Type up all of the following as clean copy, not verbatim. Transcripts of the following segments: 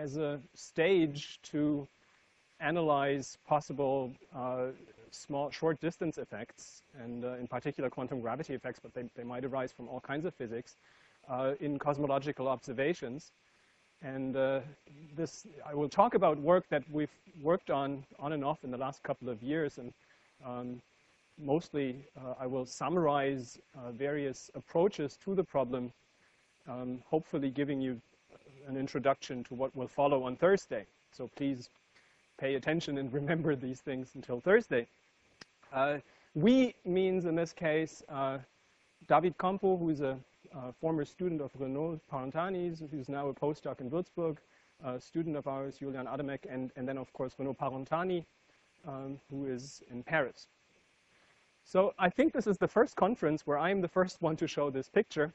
as a stage to analyze possible small, short distance effects, and in particular quantum gravity effects, but they might arise from all kinds of physics, in cosmological observations. And I will talk about work that we've worked on and off in the last couple of years, and mostly I will summarize various approaches to the problem, hopefully giving you an introduction to what will follow on Thursday. So please pay attention and remember these things until Thursday. We means, in this case, David Campo, who's a former student of Renaud Parentanis, who's now a postdoc in Würzburg, a student of ours, Julian Adamek, and then, of course, Renaud Parentani, who is in Paris. So I think this is the first conference where I'm the first one to show this picture,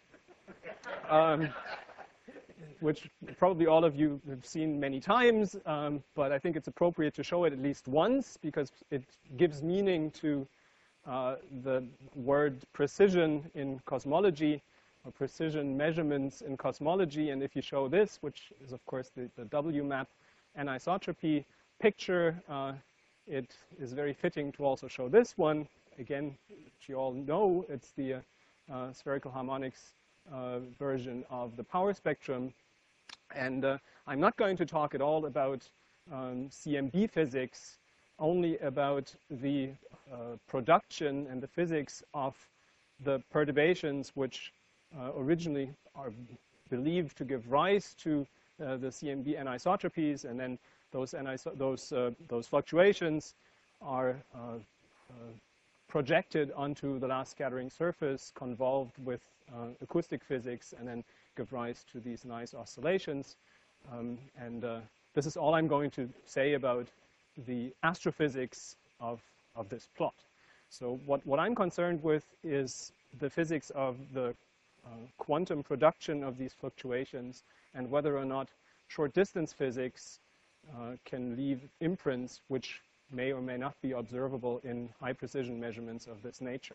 which probably all of you have seen many times, but I think it's appropriate to show it at least once because it gives meaning to the word precision in cosmology, or precision measurements in cosmology. And if you show this, which is, of course, the WMAP anisotropy picture, it is very fitting to also show this one. Again, which you all know, it's the spherical harmonics version of the power spectrum. And I'm not going to talk at all about CMB physics, only about the production and the physics of the perturbations which originally are believed to give rise to the CMB anisotropies, and then those fluctuations are projected onto the last scattering surface, convolved with acoustic physics, and then give rise to these nice oscillations. This is all I'm going to say about the astrophysics of this plot. So what I'm concerned with is the physics of the quantum production of these fluctuations, and whether or not short distance physics can leave imprints which may or may not be observable in high precision measurements of this nature.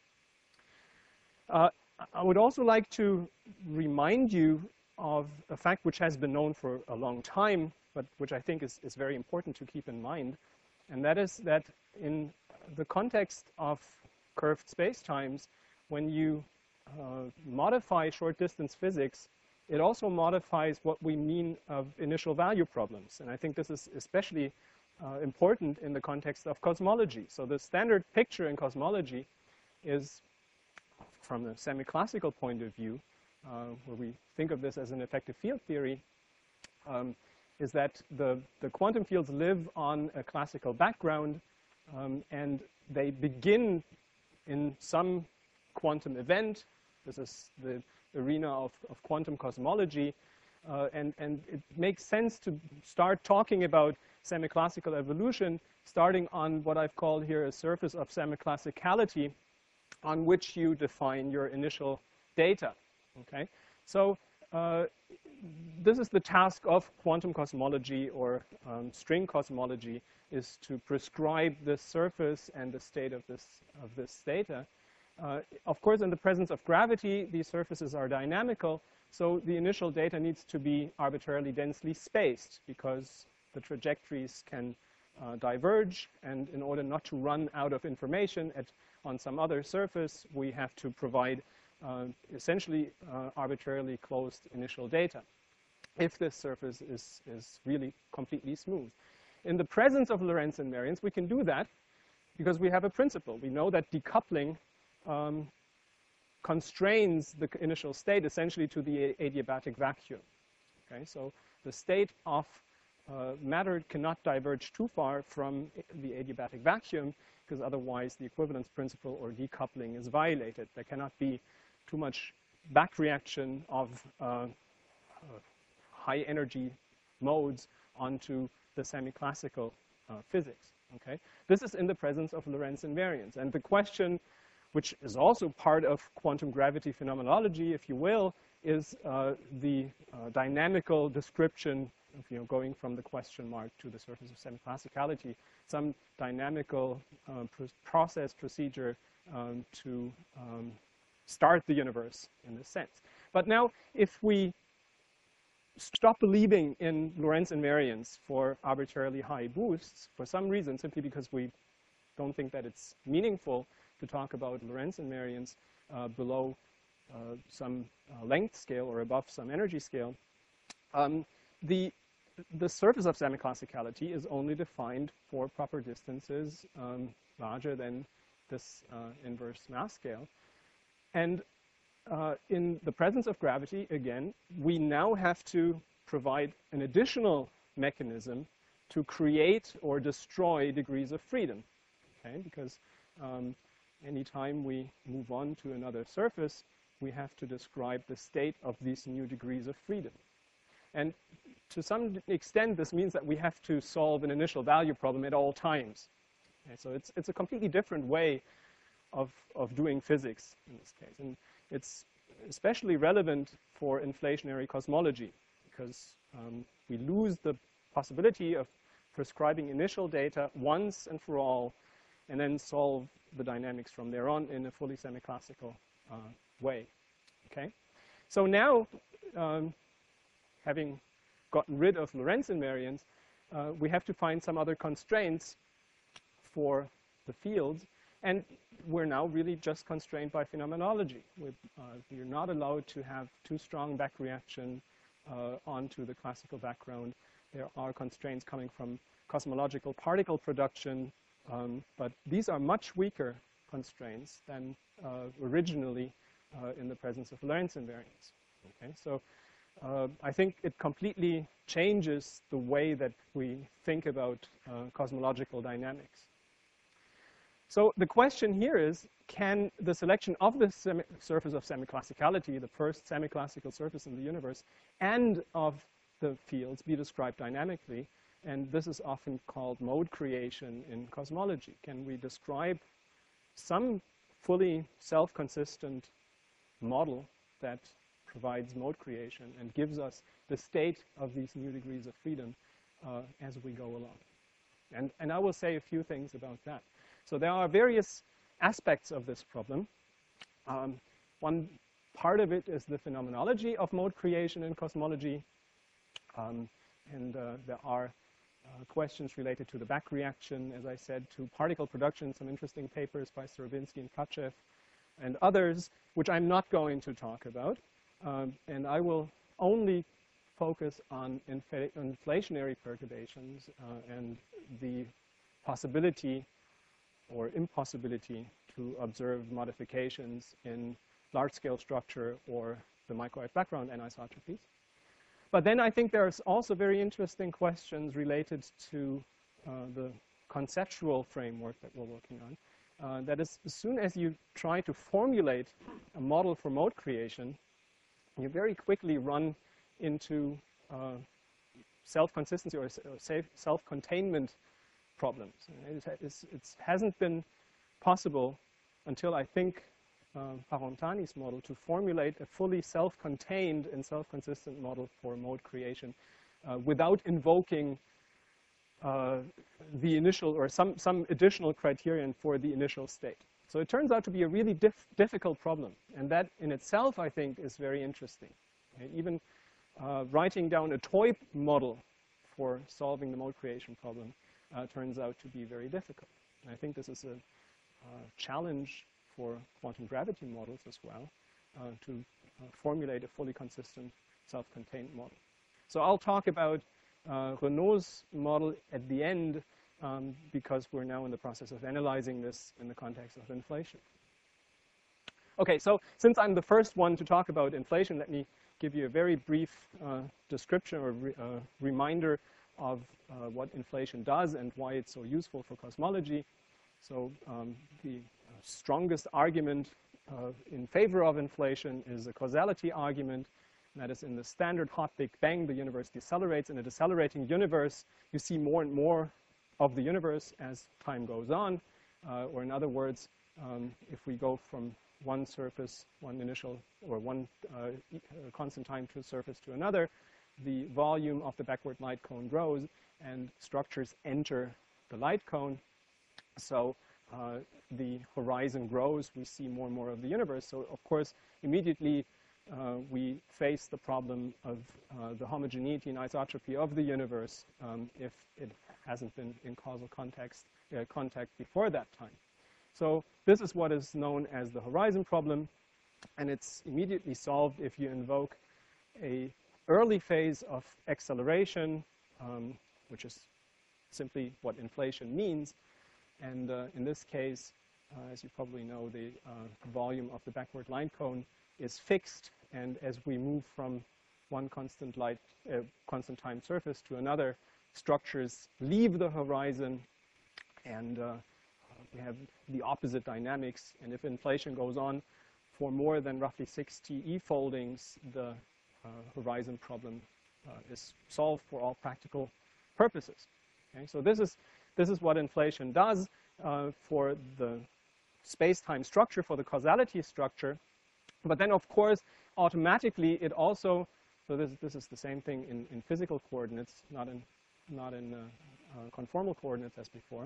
I would also like to remind you of a fact which has been known for a long time, but which I think is very important to keep in mind, and that is that in the context of curved spacetimes, when you modify short distance physics, it also modifies what we mean of initial value problems. And I think this is especially important in the context of cosmology. So the standard picture in cosmology is, from a semi-classical point of view, where we think of this as an effective field theory, is that the quantum fields live on a classical background, and they begin in some quantum event. This is the arena of quantum cosmology, and it makes sense to start talking about semi-classical evolution, starting on what I've called here a surface of semi-classicality, on which you define your initial data. Okay, so this is the task of quantum cosmology, or string cosmology, is to prescribe the surface and the state of this data. Of course, in the presence of gravity, these surfaces are dynamical, so the initial data needs to be arbitrarily densely spaced, because the trajectories can diverge, and in order not to run out of information on some other surface, we have to provide essentially arbitrarily closed initial data, if this surface is really completely smooth. In the presence of Lorentz invariance, we can do that because we have a principle. We know that decoupling constrains the initial state essentially to the adiabatic vacuum. Okay, so the state of matter cannot diverge too far from the adiabatic vacuum, because otherwise the equivalence principle or decoupling is violated. There cannot be too much back reaction of high energy modes onto the semi-classical physics. Okay, this is in the presence of Lorentz invariance. And the question, which is also part of quantum gravity phenomenology, if you will, is the dynamical description of, going from the question mark to the surface of semi-classicality, some dynamical procedure to start the universe in this sense. But now, if we stop believing in Lorentz invariance for arbitrarily high boosts for some reason, simply because we don't think that it's meaningful to talk about Lorentz invariance below some length scale or above some energy scale, the surface of semiclassicality is only defined for proper distances larger than this inverse mass scale. And in the presence of gravity, again, we now have to provide an additional mechanism to create or destroy degrees of freedom, okay? Because anytime we move on to another surface, we have to describe the state of these new degrees of freedom. And to some extent, this means that we have to solve an initial value problem at all times. Okay? So it's a completely different way of doing physics in this case. And it's especially relevant for inflationary cosmology, because we lose the possibility of prescribing initial data once and for all, and then solve the dynamics from there on in a fully semiclassical way. Okay? So now, having gotten rid of Lorentz invariance, we have to find some other constraints for the fields. And we're now really just constrained by phenomenology. We're not allowed to have too strong back reaction onto the classical background. There are constraints coming from cosmological particle production, but these are much weaker constraints than originally in the presence of Lorentz invariance. Okay? So I think it completely changes the way that we think about cosmological dynamics. So the question here is, can the selection of the surface of semiclassicality, the first semiclassical surface in the universe, and of the fields be described dynamically? And this is often called mode creation in cosmology. Can we describe some fully self-consistent model that provides mode creation and gives us the state of these new degrees of freedom as we go along? And I will say a few things about that. So there are various aspects of this problem. One part of it is the phenomenology of mode creation in cosmology. There are questions related to the back reaction, as I said, to particle production, some interesting papers by Sorobinsky and Kachev and others, which I'm not going to talk about. And I will only focus on inflationary perturbations and the possibility or impossibility to observe modifications in large-scale structure or the microwave background anisotropies. But then I think there's also very interesting questions related to the conceptual framework that we're working on. That is, as soon as you try to formulate a model for mode creation, you very quickly run into self-consistency or self-containment problems. It hasn't been possible until, I think, Parentani's model to formulate a fully self-contained and self-consistent model for mode creation without invoking the initial or some additional criterion for the initial state. So it turns out to be a really difficult problem. And that in itself, I think, is very interesting. Okay? Even writing down a toy model for solving the mode creation problem turns out to be very difficult. And I think this is a challenge for quantum gravity models as well, to formulate a fully consistent self-contained model. So I'll talk about Renaud's model at the end because we're now in the process of analyzing this in the context of inflation. Okay, so since I'm the first one to talk about inflation, let me give you a very brief description or reminder of what inflation does and why it's so useful for cosmology. So the strongest argument in favor of inflation is a causality argument. That is, in the standard hot Big Bang, the universe decelerates. In a decelerating universe, you see more and more of the universe as time goes on. Or in other words, if we go from one surface, one initial, or one constant time to a surface to another, the volume of the backward light cone grows and structures enter the light cone. So the horizon grows, we see more and more of the universe. So of course, immediately we face the problem of the homogeneity and isotropy of the universe if it hasn't been in causal contact before that time. So this is what is known as the horizon problem, and it's immediately solved if you invoke a early phase of acceleration, which is simply what inflation means. And in this case, as you probably know, the volume of the backward line cone is fixed, and as we move from one constant time surface to another, structures leave the horizon, and we have the opposite dynamics. And if inflation goes on for more than roughly 6 TE foldings, the horizon problem is solved for all practical purposes. Okay? So this is what inflation does for the space-time structure, for the causality structure. But then, of course, automatically it also, so this is the same thing in physical coordinates, not in conformal coordinates as before.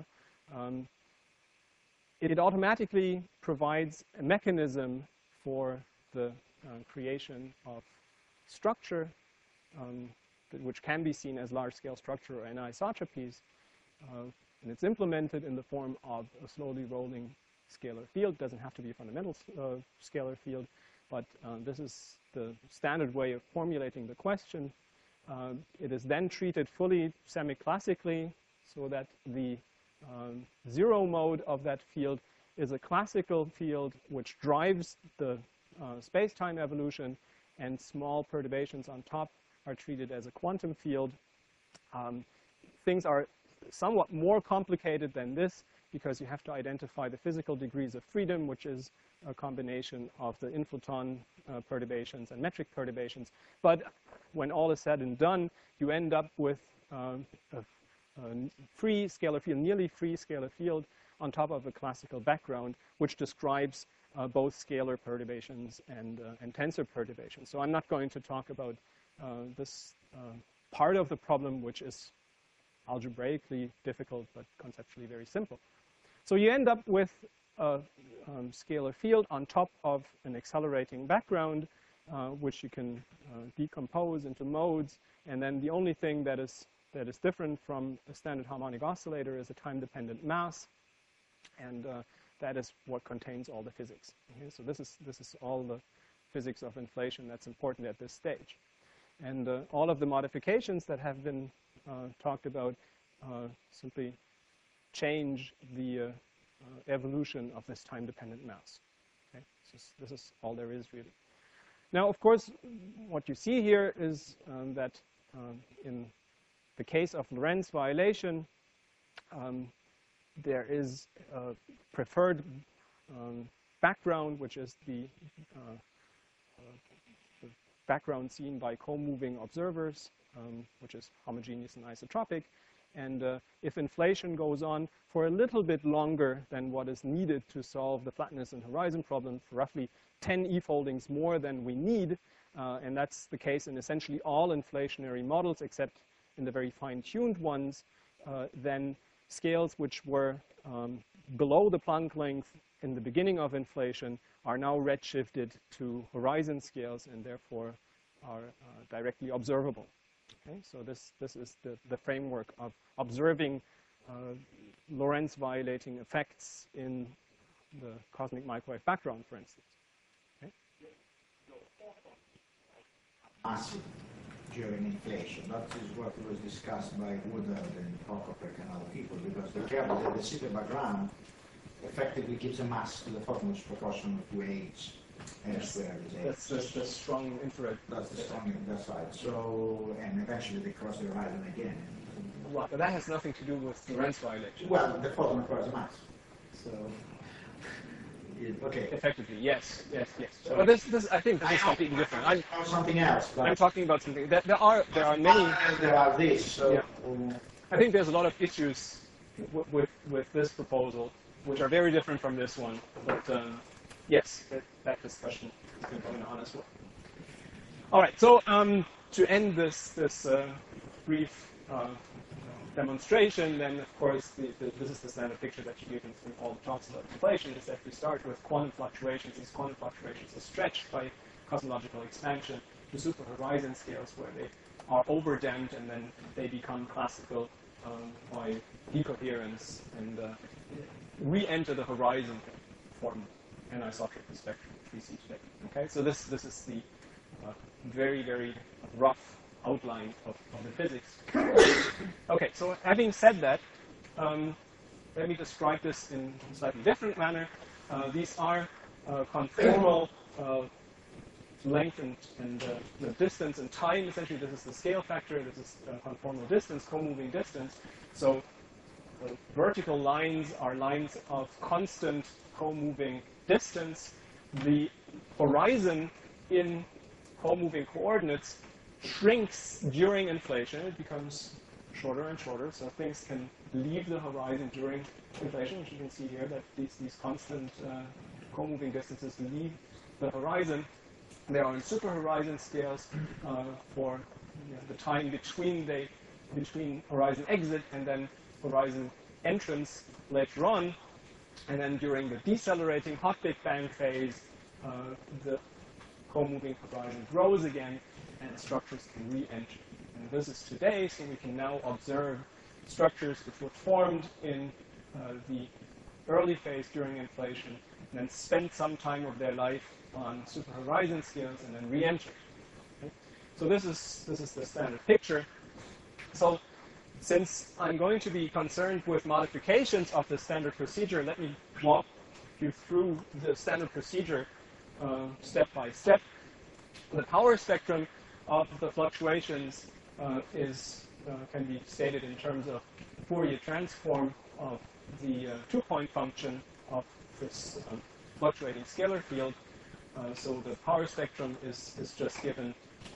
It automatically provides a mechanism for the creation of structure, which can be seen as large-scale structure or anisotropies, and it's implemented in the form of a slowly rolling scalar field. It doesn't have to be a fundamental scalar field, but this is the standard way of formulating the question. It is then treated fully semi-classically, so that the zero mode of that field is a classical field which drives the space-time evolution, and small perturbations on top are treated as a quantum field. Things are somewhat more complicated than this, because you have to identify the physical degrees of freedom, which is a combination of the inflaton perturbations and metric perturbations. But when all is said and done, you end up with a free scalar field, nearly free scalar field, on top of a classical background, which describes both scalar perturbations and tensor perturbations. So I'm not going to talk about this part of the problem, which is algebraically difficult, but conceptually very simple. So you end up with a scalar field on top of an accelerating background, which you can decompose into modes, and then the only thing that is different from a standard harmonic oscillator is a time-dependent mass, and that is what contains all the physics. Okay? So this is all the physics of inflation that's important at this stage. And all of the modifications that have been talked about simply change the evolution of this time-dependent mass. Okay? This is all there is, really. Now, of course, what you see here is that in the case of Lorentz violation, there is a preferred background, which is the background seen by co-moving observers, which is homogeneous and isotropic. And if inflation goes on for a little bit longer than what is needed to solve the flatness and horizon problem, for roughly 10 e-foldings more than we need, and that's the case in essentially all inflationary models except in the very fine-tuned ones, then scales which were below the Planck length in the beginning of inflation are now redshifted to horizon scales and therefore are directly observable. Okay? So this is the framework of observing Lorentz violating effects in the cosmic microwave background, for instance. Okay? Massive during inflation. That is what was discussed by Woodard and Prokopek and other people, because the reality that the Sitter background effectively gives a mass to the photon which is proportional to H. Yes. That's the strong infrared. That's the strong, that's right. So, and eventually they cross the horizon again. Well, but that has nothing to do with Lorentz violation. Well, the photon requires a mass. So, okay. Effectively, yes. So, but this I think this is completely different. Something else. I'm talking about something. There are many. There are these. So, yeah. I think there's a lot of issues with this proposal, which are very different from this one. But yes, that discussion has been going on as well. All right. So to end this brief demonstration, then of course this is the standard picture that you give in all the talks about inflation, is that we start with quantum fluctuations. These quantum fluctuations are stretched by cosmological expansion to superhorizon scales where they are overdamped and then they become classical by decoherence and re-enter the horizon form anisotropic spectrum which we see today. Okay, so this is the very, very rough outline of the physics. Okay, so having said that, let me describe this in a slightly different manner. These are conformal length and the distance and time. Essentially, this is the scale factor. This is conformal distance, co-moving distance. So vertical lines are lines of constant co-moving distance. The horizon in co-moving coordinates shrinks during inflation. It becomes shorter and shorter, so things can leave the horizon during inflation, which you can see here, that these constant co-moving distances leave the horizon. They are in superhorizon scales for the time between horizon exit and then horizon entrance later on. And then during the decelerating hot Big Bang phase, the co-moving horizon grows again and the structures can re-enter. And this is today, so we can now observe structures which were formed in the early phase during inflation and then spent some time of their life on superhorizon scales and then re-enter. Okay? So this is the standard picture. So since I'm going to be concerned with modifications of the standard procedure, let me walk you through the standard procedure step by step. The power spectrum of the fluctuations can be stated in terms of Fourier transform of the two-point function of this fluctuating scalar field. So the power spectrum is just given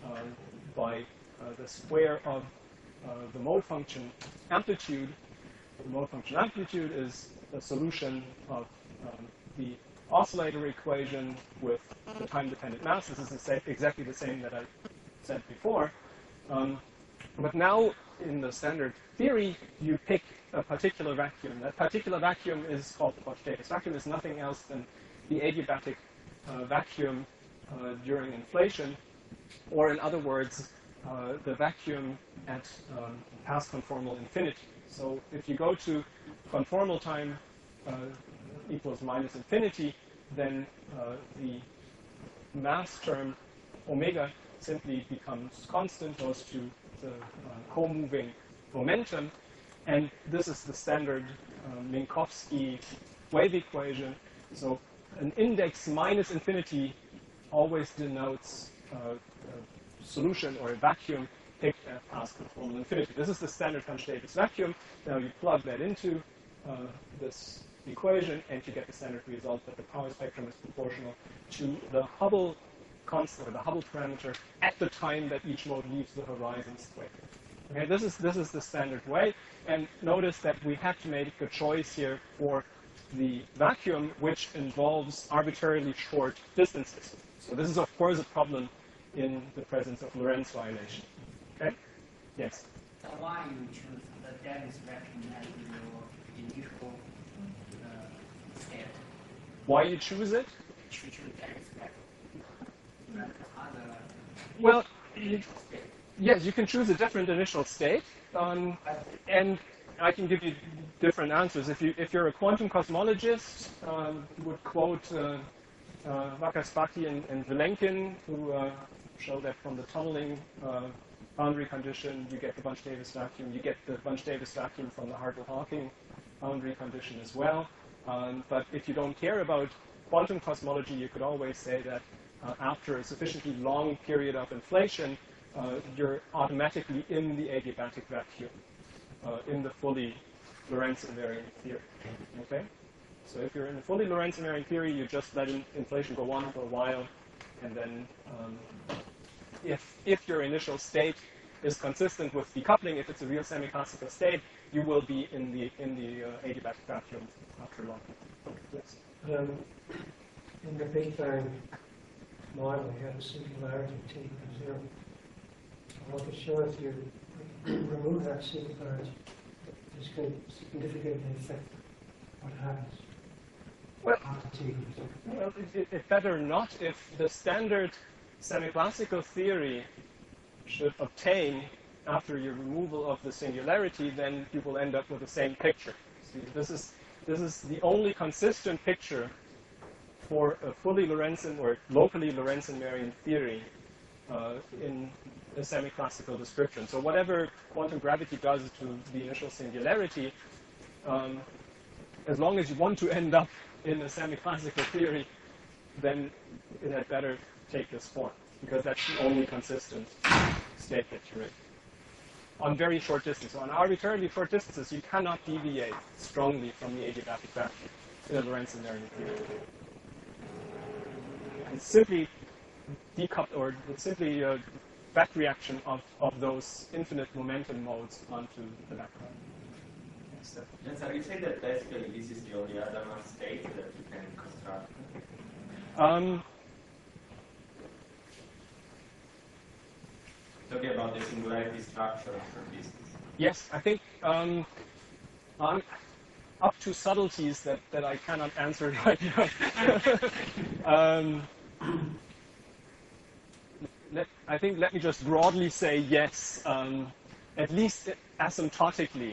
by the square of the mode function amplitude. The mode function amplitude is the solution of the oscillator equation with the time-dependent mass. This is exactly the same that I said before. But now, in the standard theory, you pick a particular vacuum. That particular vacuum is called the Botch-Davis vacuum. It's nothing else than the adiabatic vacuum during inflation, or in other words, the vacuum at past conformal infinity. So if you go to conformal time equals minus infinity, then the mass term omega simply becomes constant, goes to the co-moving momentum, and this is the standard Minkowski wave equation. So an index minus infinity always denotes a solution or a vacuum picked at past conformal infinity. This is the standard Botch-Davis vacuum. Now you plug that into this equation and you get the standard result that the power spectrum is proportional to the Hubble constant, or the Hubble parameter, at the time that each mode leaves the horizon square. Okay, this is the standard way, and notice that we have to make a choice here for the vacuum, which involves arbitrarily short distances. So this is, of course, a problem in the presence of Lorentz violation. Okay? Yes? Why you choose the Davis vacuum as your initial state? Why you choose it? Choose Davis vacuum. Well, yes, you can choose a different initial state, and I can give you different answers. If you're a quantum cosmologist, you would quote Wakaspaki and Vilenkin, who show that from the tunneling boundary condition, you get the Botch-Davis vacuum. You get the Botch-Davis vacuum from the Hartle-Hawking boundary condition as well. But if you don't care about quantum cosmology, you could always say that after a sufficiently long period of inflation, you're automatically in the adiabatic vacuum, in the fully Lorentz invariant theory. Okay? So if you're in the fully Lorentz invariant theory, you just let inflation go on for a while, and then if your initial state is consistent with decoupling, if it's a real semi-classical state, you will be in the adiabatic vacuum after long. Yes. In the Big Bang model, you have a singularity t equals 0. I want to show if you remove that singularity, this could significantly affect what happens. Well, it better not. If the standard semi-classical theory should obtain after your removal of the singularity, then you will end up with the same picture. See, this is the only consistent picture for a fully Lorentzian or locally Lorentzian-Marian theory in a semi-classical description. So whatever quantum gravity does to the initial singularity, as long as you want to end up in a semi-classical theory, then it had better take this form, because that's the only consistent state that you're in. On very short distance, so on arbitrarily short distances, you cannot deviate strongly from the adiabatic vacuum in a Lorentzian-Marian theory. It's simply decoupled, or it's simply a back reaction of those infinite momentum modes onto the background. Yes, And so you say that basically this is the only Hadamard state that you can construct? Talking about the singularity structure of short distance. Yes, I think up to subtleties that I cannot answer right now. Let me just broadly say yes, at least asymptotically.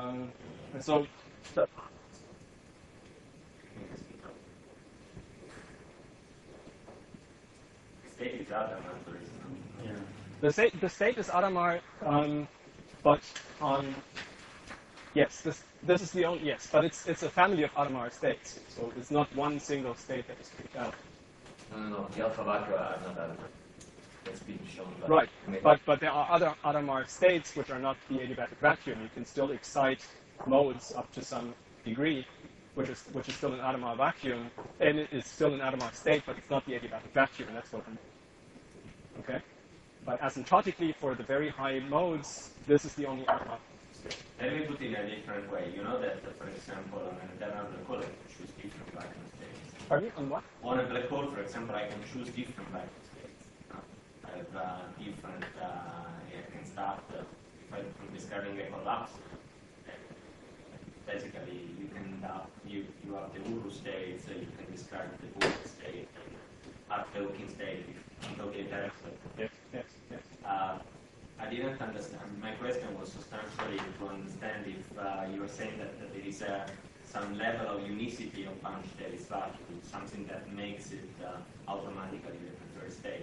State is Hadamard, for example. Yeah. The state is Hadamard, but yes, this is the only, yes, but it's a family of Hadamard states, so it's not one single state that is picked out. No, the alpha vacua are not Hadamard. That's been shown. Right, but there are other Hadamard states which are not the adiabatic vacuum. You can still excite modes up to some degree, which is still an Hadamard vacuum, and it is still an Hadamard state, but it's not the adiabatic vacuum. That's what I'm. Okay, but asymptotically for the very high modes, this is the only Hadamard state. Let me put it in a different way. You know that, for example, on an eternal black hole, I can choose different vacuum states. Pardon me? On what? On a black hole, for example, I can choose different vacuum states. I have different, I can start, if I'm describing a collapse, basically you can you have the Uru state, so you can describe the Boole state, the Hawking state, if I'm talking directly. Yes. I didn't understand. My question was substantially to understand if you were saying that there is some level of unicity of punch that is vacuum, something that makes it automatically the preferred state.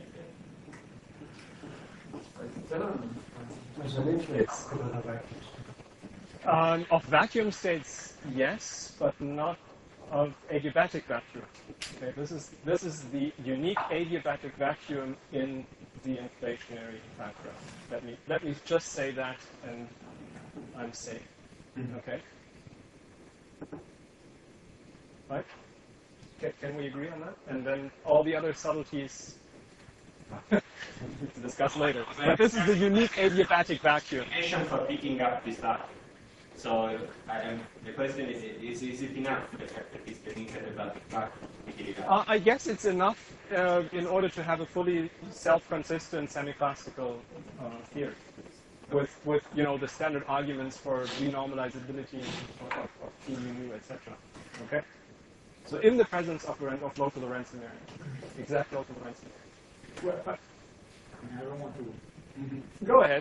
There's an influence on other vacuums. Of vacuum states, yes, but not of adiabatic vacuum. Okay, this is the unique adiabatic vacuum in the inflationary background. Let me just say that, and I'm safe. Okay. Right? Can we agree on that? And then all the other subtleties to discuss later. But this is the unique adiabatic vacuum. For picking up this vacuum. So the question is it enough the fact that it's the adiabatic vacuum? I guess it's enough in order to have a fully self-consistent semi-classical theory with the standard arguments for renormalizability of P mu, etc. Okay. So in the presence of local Lorentzian area, exact local Lorentzian area. Well, I don't want to. Go ahead.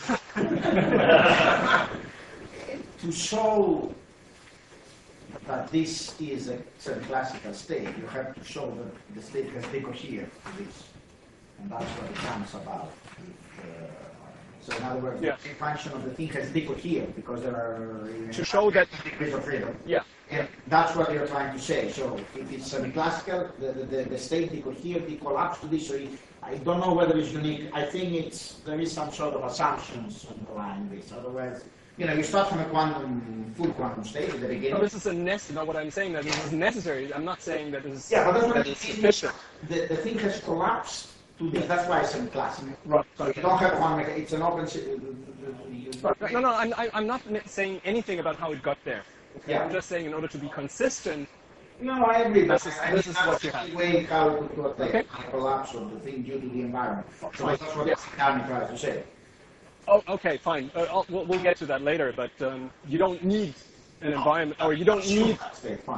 To show that this is a classical state, you have to show that the state has decohered to this. And that's what it comes about. So in other words, yeah. The function of the thing has decohered because there are to show that degrees of freedom. Yeah. And that's what you're trying to say. So if it's semi-classical, the state decohered, decollapsed to this. So I don't know whether it's unique. I think there is some sort of assumptions underlying this. Otherwise, you start from a full quantum state at the beginning. No, this is what I'm saying, that this is necessary. I'm not saying that this is, yeah, but that is sufficient. The thing has collapsed to this. That's why it's semi-classical. Right. So you don't have one. It's an open. No. I'm not saying anything about how it got there. Okay? Yeah. I'm just saying, in order to be consistent. No, I agree. This is what you have. The way how it got there. Okay. The collapse of the thing due to the environment. So Right. that's what Yes. Kami tries to say. Oh, okay, fine. We'll get to that later. But you don't need an environment, or you don't need. State, fine.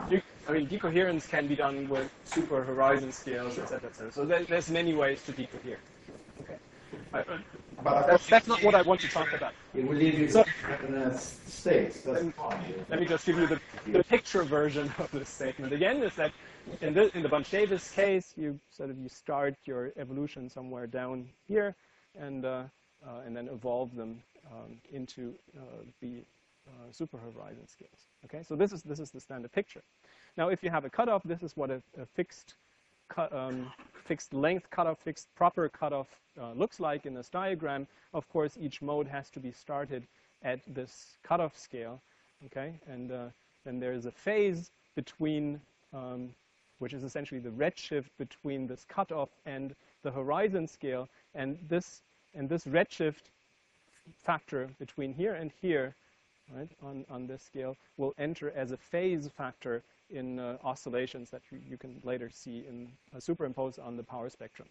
I mean, decoherence can be done with super horizon scales, etc., etc. So there's many ways to decohere. Okay. But That's not what I want to talk about. it will leave you So- states. That's fine. Let me just give you the picture version of this statement. Again, is that in the Bunch-Davis case, you start your evolution somewhere down here, and then evolve them into the super horizon scales. Okay, so this is the standard picture. Now, if you have a cutoff, this is what a fixed length cutoff, fixed proper cutoff looks like in this diagram. Of course, each mode has to be started at this cutoff scale. Okay, and then there is a phase between, which is essentially the redshift between this cutoff and the horizon scale, and this redshift factor between here and here, right, on this scale, will enter as a phase factor in oscillations that you can later see in superimposed on the power spectrum.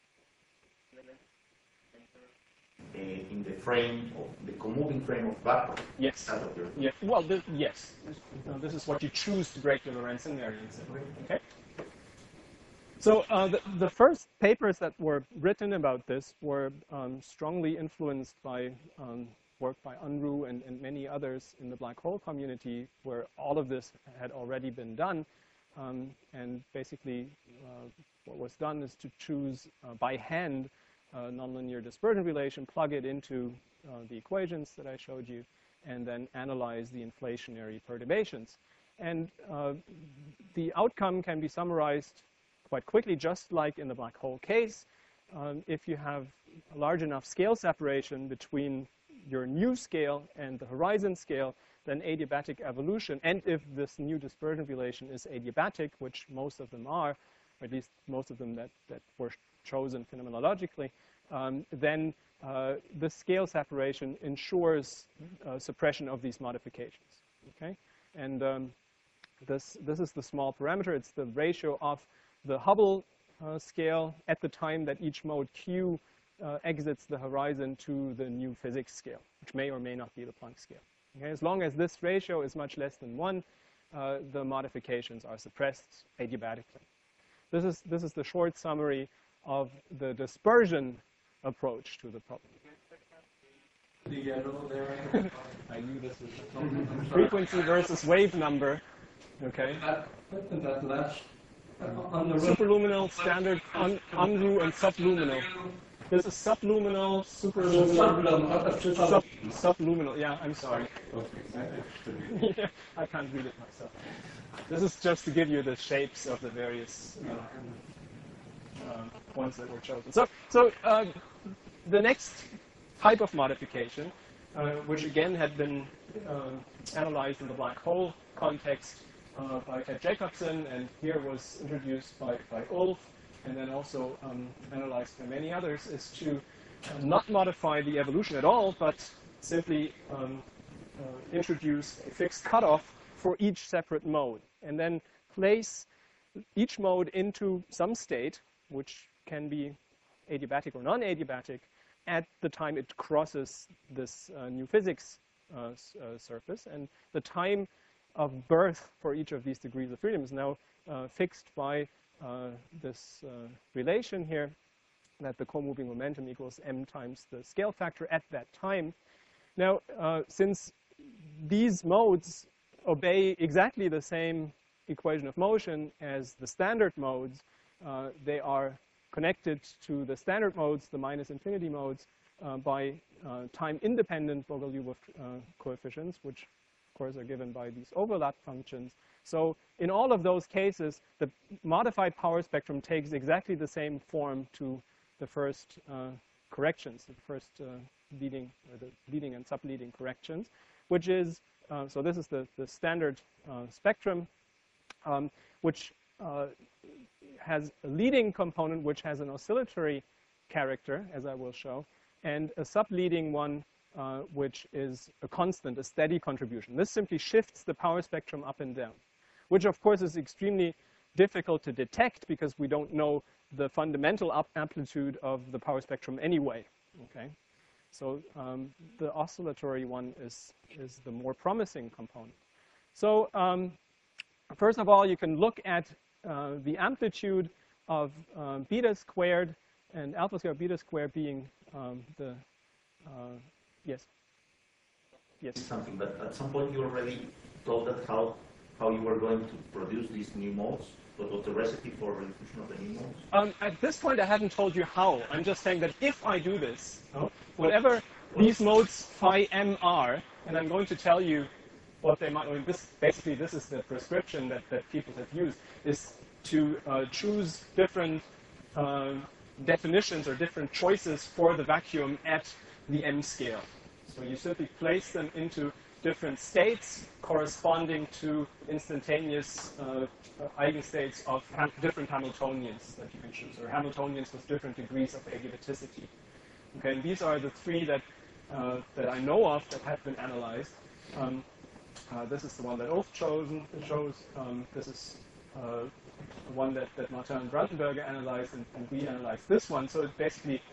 In the frame of the co-moving frame of Barkov. Yes. That of your Yeah. Well, yes. This is what you choose to break the Lorentz invariance in. Okay. So the first papers that were written about this were strongly influenced by work by Unruh and many others in the black hole community, where all of this had already been done. And basically, what was done is to choose by hand nonlinear dispersion relation, plug it into the equations that I showed you, and then analyze the inflationary perturbations. And the outcome can be summarized quite quickly, just like in the black hole case. If you have a large enough scale separation between your new scale and the horizon scale, then adiabatic evolution, and if this new dispersion relation is adiabatic, which most of them are, or at least most of them that were chosen phenomenologically, then the scale separation ensures suppression of these modifications. Okay, and this is the small parameter. It's the ratio of the Hubble scale at the time that each mode Q exits the horizon to the new physics scale, which may or may not be the Planck scale. Okay? As long as this ratio is much less than 1, the modifications are suppressed adiabatically. This is the short summary of the dispersion approach to the problem. The yellow there. I knew this was frequency versus wave number. Okay. That last on the Superluminal, standard, Unruh, and subluminal. This is subluminal, superluminal, subluminal. Yeah, I'm sorry. Yeah, I can't read it myself. This is just to give you the shapes of the various ones that were chosen. So the next type of modification, which again had been analyzed in the black hole context by Ted Jacobson, and here was introduced by Ulf, and then also analyzed by many others, is to not modify the evolution at all, but simply introduce a fixed cutoff for each separate mode, and then place each mode into some state, which can be adiabatic or non-adiabatic, at the time it crosses this new physics surface. And the time of birth for each of these degrees of freedom is now fixed by this relation here, that the co-moving momentum equals m times the scale factor at that time. Now, since these modes obey exactly the same equation of motion as the standard modes, they are connected to the standard modes, the minus infinity modes, by time-independent Bogoliubov coefficients, which of course are given by these overlap functions. So in all of those cases, the modified power spectrum takes exactly the same form to the first corrections, the first leading or the leading and subleading corrections, which is, so this is the standard spectrum, which has a leading component which has an oscillatory character, as I will show, and a subleading one which is a constant, a steady contribution. This simply shifts the power spectrum up and down, which of course is extremely difficult to detect because we don't know the fundamental amplitude of the power spectrum anyway. Okay, so the oscillatory one is the more promising component. So first of all, you can look at the amplitude of beta squared and alpha squared beta squared being yes. Something, but at some point you already told us how you were going to produce these new modes. What was the recipe for inclusion of the new modes? At this point, I haven't told you how. I'm just saying that if I do this, whatever these modes phi m are, and I'm going to tell you what they might. I mean, this is the prescription that people have used, is to choose different definitions or different choices for the vacuum at the m scale. So you simply place them into different states corresponding to instantaneous eigenstates of different Hamiltonians that you can choose, or Hamiltonians with different degrees of adiabaticity. Okay, and these are the three that I know of that have been analyzed. This is the one that Ulf chose. This is the one that Martin and Brandenberger analyzed, and we analyzed this one. So it basically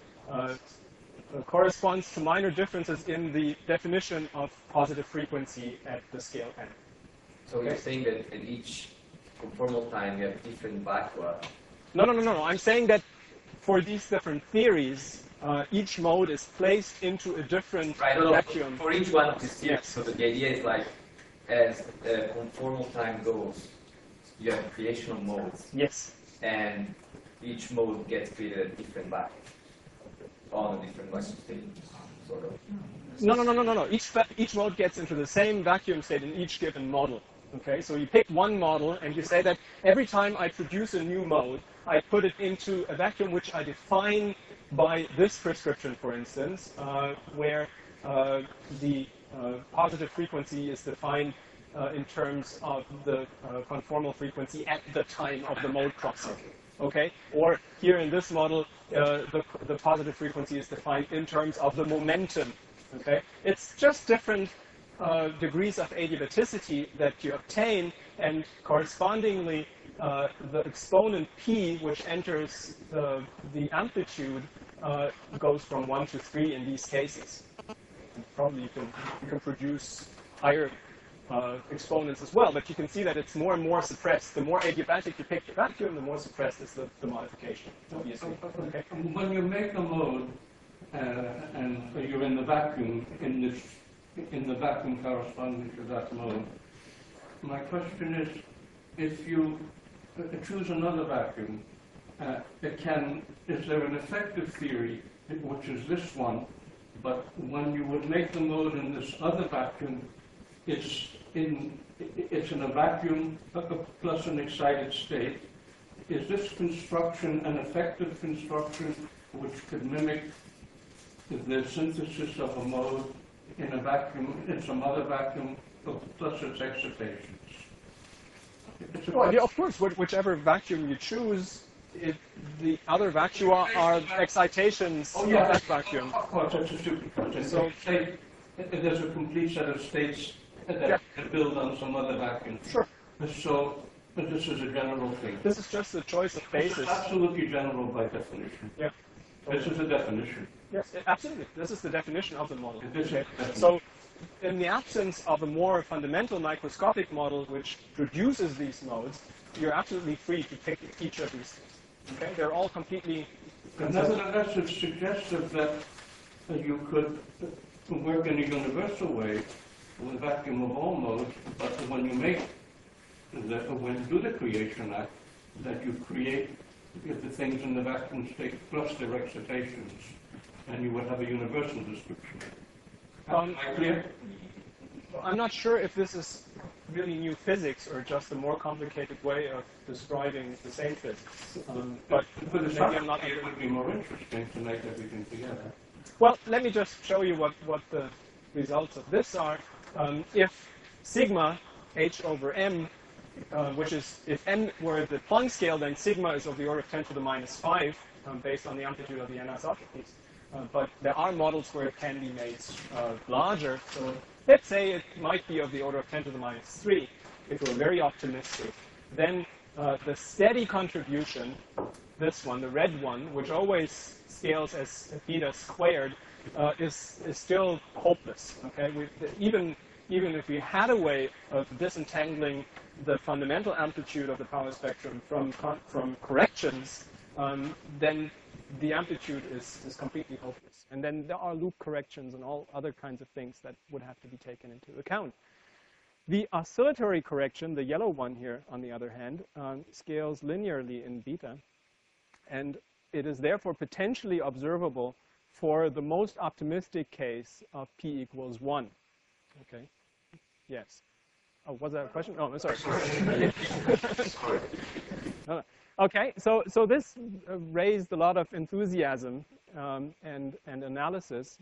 corresponds to minor differences in the definition of positive frequency at the scale n. So you're saying that at each conformal time you have different vacua? No. I'm saying that for these different theories, each mode is placed into a different vacuum. For each one of these theories, yes. So the idea is like, as the conformal time goes, you have creation of modes. Yes. And each mode gets created at different vacuum. On a different vacuum state, sort of. No. Each mode gets into the same vacuum state in each given model. Okay, so you pick one model and you say that every time I produce a new mode, I put it into a vacuum which I define by this prescription, for instance, where the positive frequency is defined in terms of the conformal frequency at the time of the mode crossing. Okay, or here in this model, the positive frequency is defined in terms of the momentum. Okay, it's just different degrees of adiabaticity that you obtain, and correspondingly, the exponent p, which enters the amplitude, goes from 1 to 3 in these cases. And probably you can produce higher exponents as well, but you can see that it's more and more suppressed. The more adiabatic you pick the vacuum, the more suppressed is the modification, obviously. Okay. When you make a mode and you're in the vacuum, in the vacuum corresponding to that mode, my question is, if you choose another vacuum, is there an effective theory, which is this one, but when you would make the mode in this other vacuum, it's in a vacuum plus an excited state. Is this construction an effective construction which could mimic the synthesis of a mode in a vacuum, in some other vacuum, plus its excitations? Well, yeah, of course, whichever vacuum you choose, the other vacua are excitations of that vacuum. Of course, that's a stupid question. So say there's a complete set of states that build on some other vacuum. Sure. So this is a general thing. This is just a choice of basis. This is absolutely general by definition. Yeah. This is a definition. Yes, absolutely. This is the definition of the model. Okay. So, in the absence of a more fundamental microscopic model which produces these modes, you're absolutely free to pick each of these. Okay, they're all completely. Nevertheless, it's suggestive that you could work in a universal way with a vacuum of all modes, but when you do the creation act, that you create the things in the vacuum state plus their excitations, and you would have a universal description. Am I clear? I'm not sure if this is really new physics or just a more complicated way of describing the same physics. But for the maybe I'm not. It would be more interesting to make everything together. Well, let me just show you what the results of this are. If sigma h over m, which is, if m were the Planck scale, then sigma is of the order of 10 to the minus 5, based on the amplitude of the anisotropes. But there are models where it can be made larger. So let's say it might be of the order of 10 to the minus 3, if we're very optimistic. Then the steady contribution, this one, the red one, which always scales as beta squared, is still hopeless. Okay, even even if we had a way of disentangling the fundamental amplitude of the power spectrum from corrections, then the amplitude is completely hopeless. And then there are loop corrections and all other kinds of things that would have to be taken into account. The oscillatory correction, the yellow one here, on the other hand, scales linearly in beta, and it is therefore potentially observable for the most optimistic case of p equals 1. Okay? Yes. Oh, was that a question? Oh, I'm sorry. No. Okay, so this raised a lot of enthusiasm and analysis.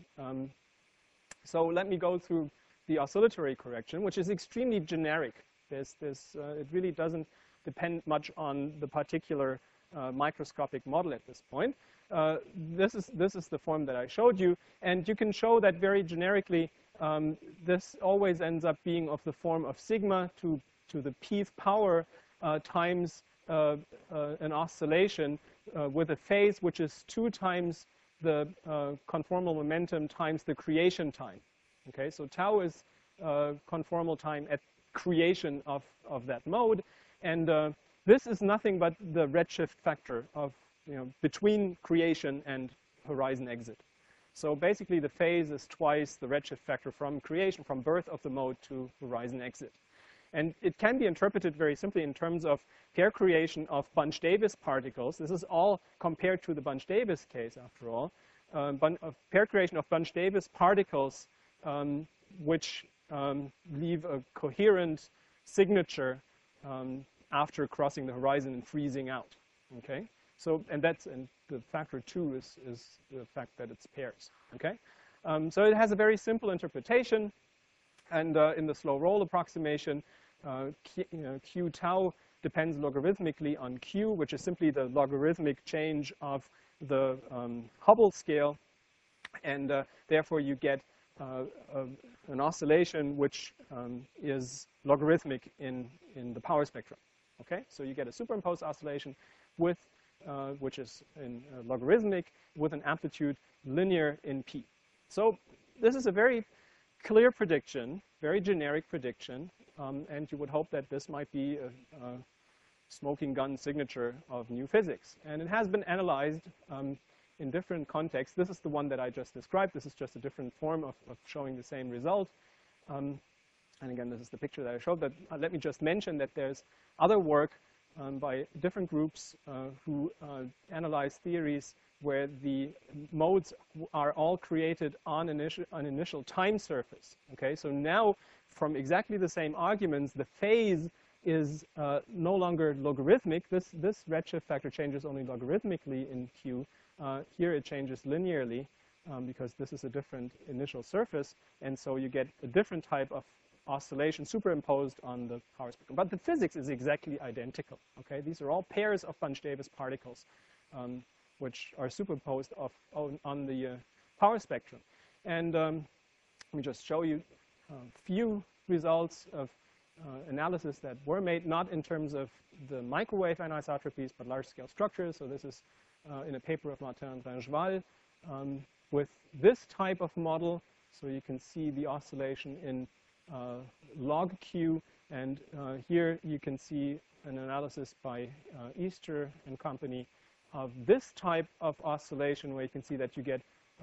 So let me go through the oscillatory correction, which is extremely generic. It really doesn't depend much on the particular microscopic model at this point. This is the form that I showed you, and you can show that very generically. This always ends up being of the form of sigma to the pth power times an oscillation with a phase which is 2 times the conformal momentum times the creation time. Okay, so tau is conformal time at creation of that mode, and this is nothing but the redshift factor of, between creation and horizon exit. So basically the phase is twice the redshift factor from creation, from birth of the mode to horizon exit. And it can be interpreted very simply in terms of pair creation of Bunch-Davis particles. This is all compared to the Bunch-Davis case, after all. Pair creation of Bunch-Davis particles which leave a coherent signature after crossing the horizon and freezing out. Okay? So, and the factor 2 is the fact that it's pairs. Okay? So it has a very simple interpretation. And in the slow roll approximation, Q tau depends logarithmically on Q, which is simply the logarithmic change of the Hubble scale. And therefore, you get an oscillation which is logarithmic in the power spectrum. Okay? So you get a superimposed oscillation with which is in logarithmic with an amplitude linear in P. So this is a very clear prediction, very generic prediction, and you would hope that this might be a smoking gun signature of new physics. And it has been analyzed in different contexts. This is the one that I just described. This is just a different form of showing the same result. And again, this is the picture that I showed. But let me just mention that there's other work by different groups who analyze theories where the modes are all created on an initial time surface. Okay, so now from exactly the same arguments, the phase is no longer logarithmic. This redshift factor changes only logarithmically in Q. Here it changes linearly because this is a different initial surface, and so you get a different type of oscillation superimposed on the power spectrum. But the physics is exactly identical. Okay, these are all pairs of Bunch-Davis particles which are superimposed on the power spectrum. And let me just show you a few results of analysis that were made, not in terms of the microwave anisotropies, but large-scale structures. So this is in a paper of Martin and Rangeval with this type of model. So you can see the oscillation in log Q, and here you can see an analysis by Easter and company of this type of oscillation, where you can see that you get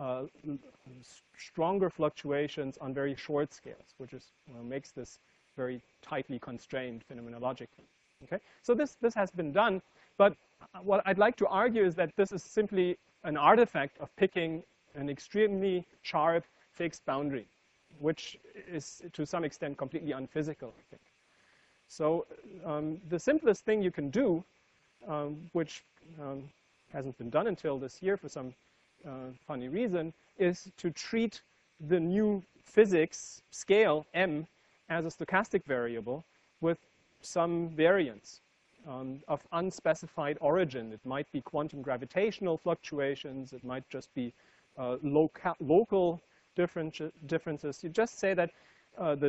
stronger fluctuations on very short scales, which is makes this very tightly constrained phenomenologically. Okay, so this has been done, but what I'd like to argue is that this is simply an artifact of picking an extremely sharp fixed boundary, which is to some extent completely unphysical, I think. So the simplest thing you can do, which hasn't been done until this year for some funny reason, is to treat the new physics scale m as a stochastic variable with some variance of unspecified origin. It might be quantum gravitational fluctuations. It might just be local differences. You just say that the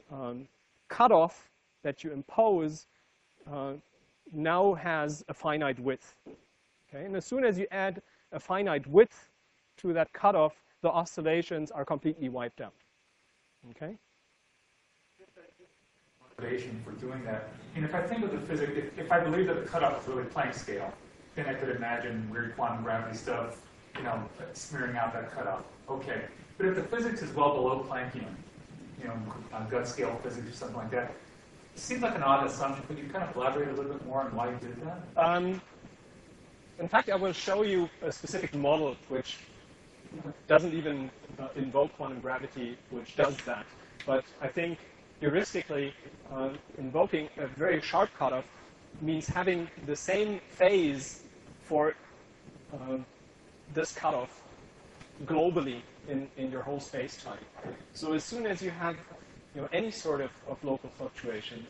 cutoff that you impose now has a finite width. Okay? And as soon as you add a finite width to that cutoff, the oscillations are completely wiped out. Okay? motivation for doing that. And if I think of the physics, if I believe that the cutoff is really Planck scale, then I could imagine weird quantum gravity stuff, you know, smearing out that cutoff. Okay. But if the physics is well below Planckian, you know, on gut scale physics or something like that, it seems like an odd assumption. Could you kind of elaborate a little bit more on why you did that? In fact, I will show you a specific model which doesn't even invoke quantum gravity, which does that. But I think heuristically, invoking a very sharp cutoff means having the same phase for this cutoff globally in your whole space-time. So as soon as you have any sort of local fluctuations,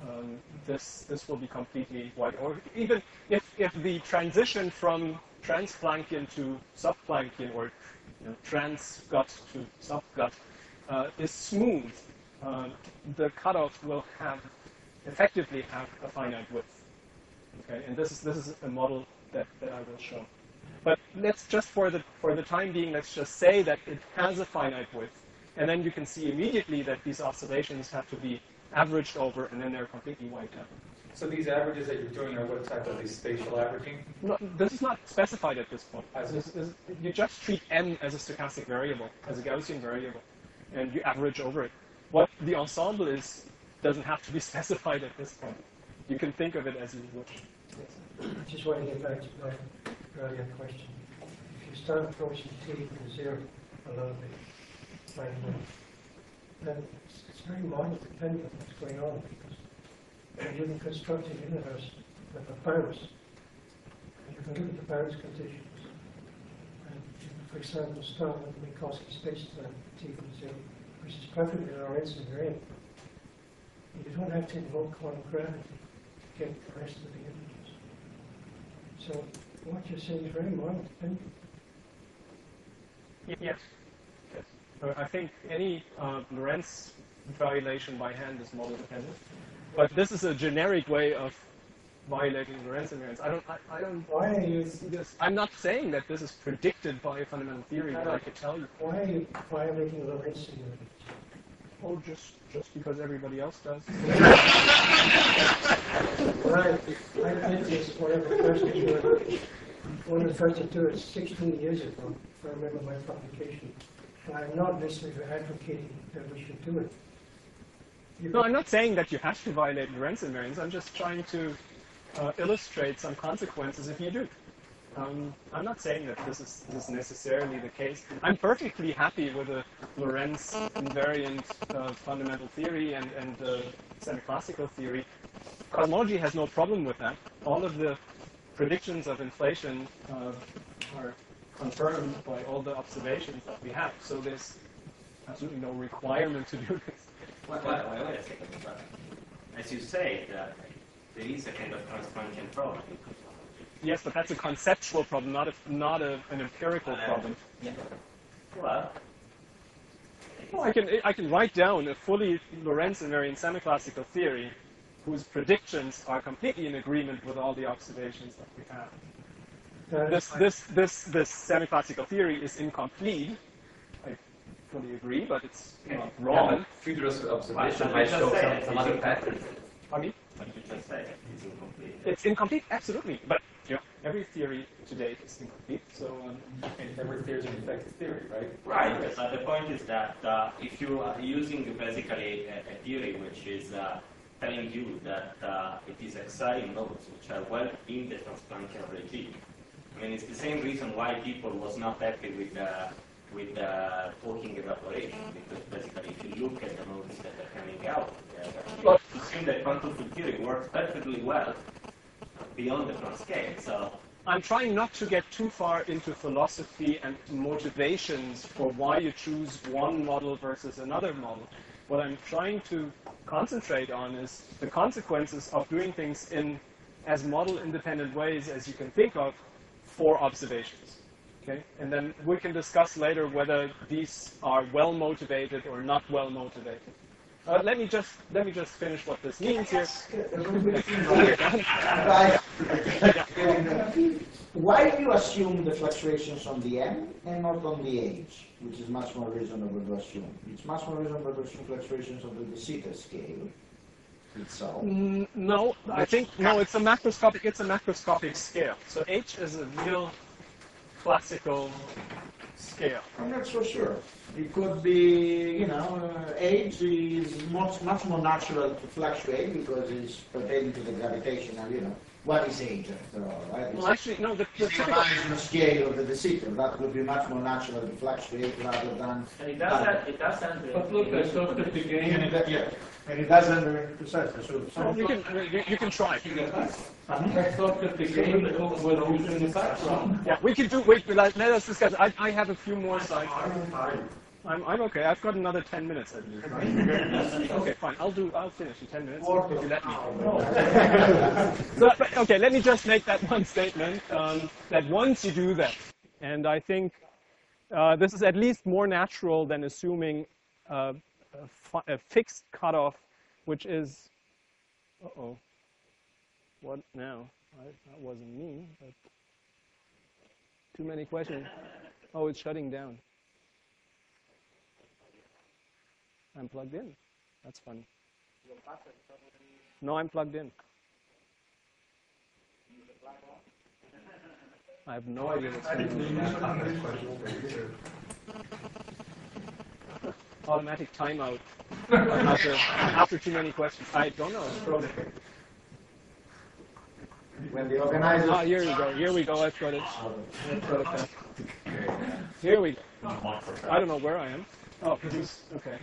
this will be completely white. Or even if the transition from trans-Planckian to sub-Planckian, or trans-gut to sub-gut, is smooth, the cutoff will effectively have a finite width. Okay, and this is a model that I will show. But let's just for the time being, let's just say that it has a finite width, and then you can see immediately that these oscillations have to be averaged over, and then they're completely wiped out. So these averages that you're doing are what type of these spatial averaging? No, this is not specified at this point. You just treat m as a stochastic variable, as a Gaussian variable, and you average over it. What the ensemble is doesn't have to be specified at this point. You can think of it as you wish. I just want to get back to my earlier question. If you start approaching t equals 0 a little bit, then it's very model dependent on what's going on, because you're in a constructed universe with a bounce. You can look at the bounce conditions. And you can, for example, start with the Minkowski space-time t equals 0, which is perfectly Lorentz invariant. You don't have to invoke quantum gravity to get the rest of the images. So what you're saying is very model dependent. Yes. I think any Lorentz violation by hand is model dependent. But this is a generic way of violating Lorentz invariance. I don't. Why are you? I'm not saying that this is predicted by a fundamental theory, but I could tell you. Why are you violating Lorentz invariance? Oh, just because everybody else does. Right. I did this one of the first to do it 16 years ago, if I remember my publication. But I'm not necessarily advocating that we should do it. No, I'm not saying that you have to violate Lorentz invariance. I'm just trying to illustrate some consequences if you do. I'm not saying that this is necessarily the case. I'm perfectly happy with a Lorentz invariant fundamental theory and semi-classical theory. Cosmology has no problem with that. All of the predictions of inflation are confirmed by all the observations that we have. So there's absolutely no requirement to do this. Wait a second. As you say, there is a kind of trans-Planckian problem. Yes, but that's a conceptual problem, not an empirical problem. Yeah. Well, I can write down a fully Lorentz invariant semi-classical theory whose predictions are completely in agreement with all the observations that we have. This semi-classical theory is incomplete. I fully agree, but it's not wrong. Yeah, future observation might show some other patterns. Pardon me? what you just said is incomplete. It's incomplete, absolutely, but every theory to date is incomplete. So every theory is an effective theory, right? Right. But the point is that if you are using basically a theory which is telling you that it is exciting nodes which are well in the trans-Planckian regime, I mean, it's the same reason why people was not happy with Hawking evaporation, because basically if you look at the nodes that are coming out, you assume that quantum field theory works perfectly well beyond the Planck scale. So I'm trying not to get too far into philosophy and motivations for why you choose one model versus another model. What I'm trying to concentrate on is the consequences of doing things in as model-independent ways as you can think of for observations. Okay? And then we can discuss later whether these are well motivated or not well motivated. Let me just finish what this means here. why do you assume the fluctuations on the M and not on the H, which is much more reasonable to assume? It's much more reasonable to assume fluctuations on the de Sitter scale itself. No, I think, no, it's a macroscopic scale. So H is a real classical scale. I'm not so sure. It could be, H is much more natural to fluctuate because it's pertaining to the gravitational, what is H after all, right? Well, actually, no, the typical... the scale of the de Sitter. That would be much more natural to fluctuate rather than... And it does have But look, I thought that the game... And it does under precisely. So You can try. I thought that the game was using the background. Yeah, we can do, wait, let us discuss. I have a few more slides. I'm okay. I've got another 10 minutes at least. Okay, fine. I'll finish in 10 minutes if you let me. But, okay, let me just make that one statement, that once you do that, and I think this is at least more natural than assuming a fixed cutoff, which is, what now? That wasn't me, but too many questions. Oh, it's shutting down. I'm plugged in. That's funny. No, I'm plugged in. I have no idea what's going on. Automatic timeout after too many questions. I don't know. when the organizers... Ah, here we go. Here we go. I've got it. Here we go. I don't know where I am. Oh, produce. Okay.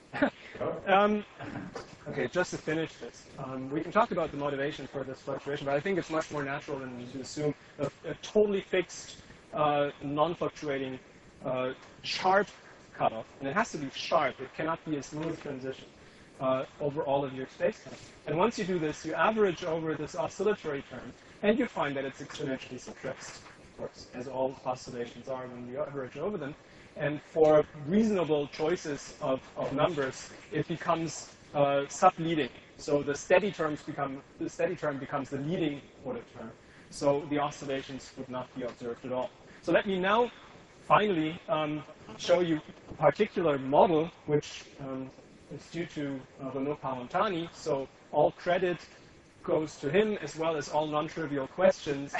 Okay, just to finish this, we can talk about the motivation for this fluctuation, but I think it's much more natural than to assume a totally fixed, non-fluctuating, sharp cutoff. And it has to be sharp. It cannot be a smooth transition over all of your space-time. And once you do this, you average over this oscillatory term, and you find that it's exponentially suppressed, of course, as all oscillations are when we average over them. And for reasonable choices of numbers, it becomes sub-leading. So the steady term becomes the leading order term. So the oscillations would not be observed at all. So let me now finally show you a particular model which is due to Renaud Parentani. So all credit goes to him, as well as all non-trivial questions,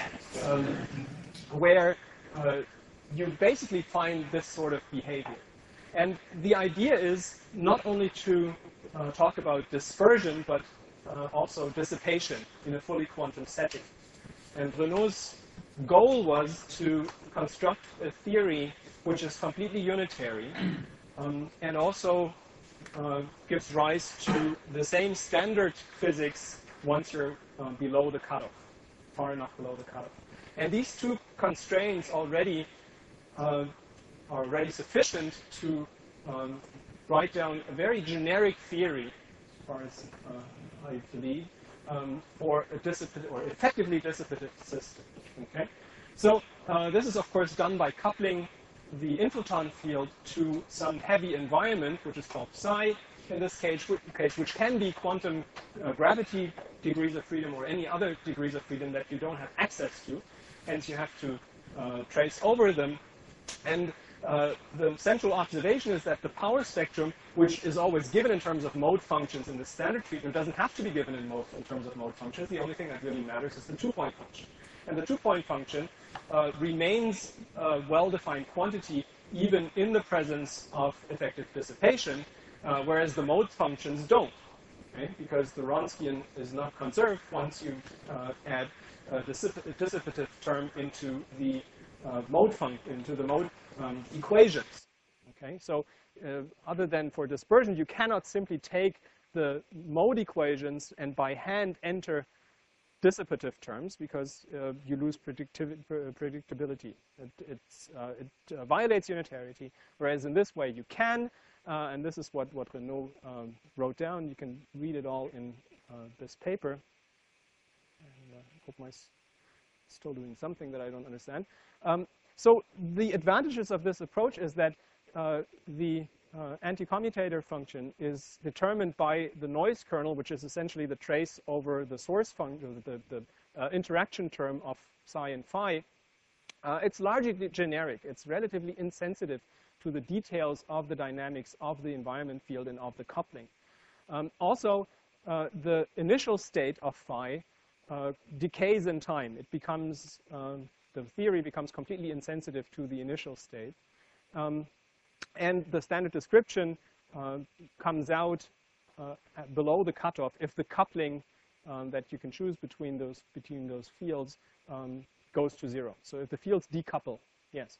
where you basically find this sort of behavior. And the idea is not only to talk about dispersion, but also dissipation in a fully quantum setting. And Renaud's goal was to construct a theory which is completely unitary and also gives rise to the same standard physics once you're below the cutoff, far enough below the cutoff. And these two constraints already are already sufficient to write down a very generic theory, as far as I believe, for a dissipative or effectively dissipative system. Okay, so this is of course done by coupling the inflaton field to some heavy environment, which is called psi in this case, which can be quantum gravity degrees of freedom or any other degrees of freedom that you don't have access to. Hence, you have to trace over them. And the central observation is that the power spectrum, which is always given in terms of mode functions in the standard treatment, doesn't have to be given in terms of mode functions. The only thing that really matters is the two-point function. And the two-point function remains a well-defined quantity even in the presence of effective dissipation, whereas the mode functions don't, okay? Because the Wronskian is not conserved once you add a dissipative term into the mode equations. Okay, so other than for dispersion, you cannot simply take the mode equations and by hand enter dissipative terms because you lose predictability. It violates unitarity, whereas in this way you can, and this is what Renaud wrote down. You can read it all in this paper. And, I hope my still doing something that I don't understand. So the advantages of this approach is that the anti-commutator function is determined by the noise kernel, which is essentially the trace over the source function, the interaction term of psi and phi, it's largely generic. It's relatively insensitive to the details of the dynamics of the environment field and of the coupling. Also, the initial state of phi decays in time. It becomes, the theory becomes completely insensitive to the initial state. And the standard description comes out below the cutoff if the coupling that you can choose between those fields goes to 0. So if the fields decouple, yes.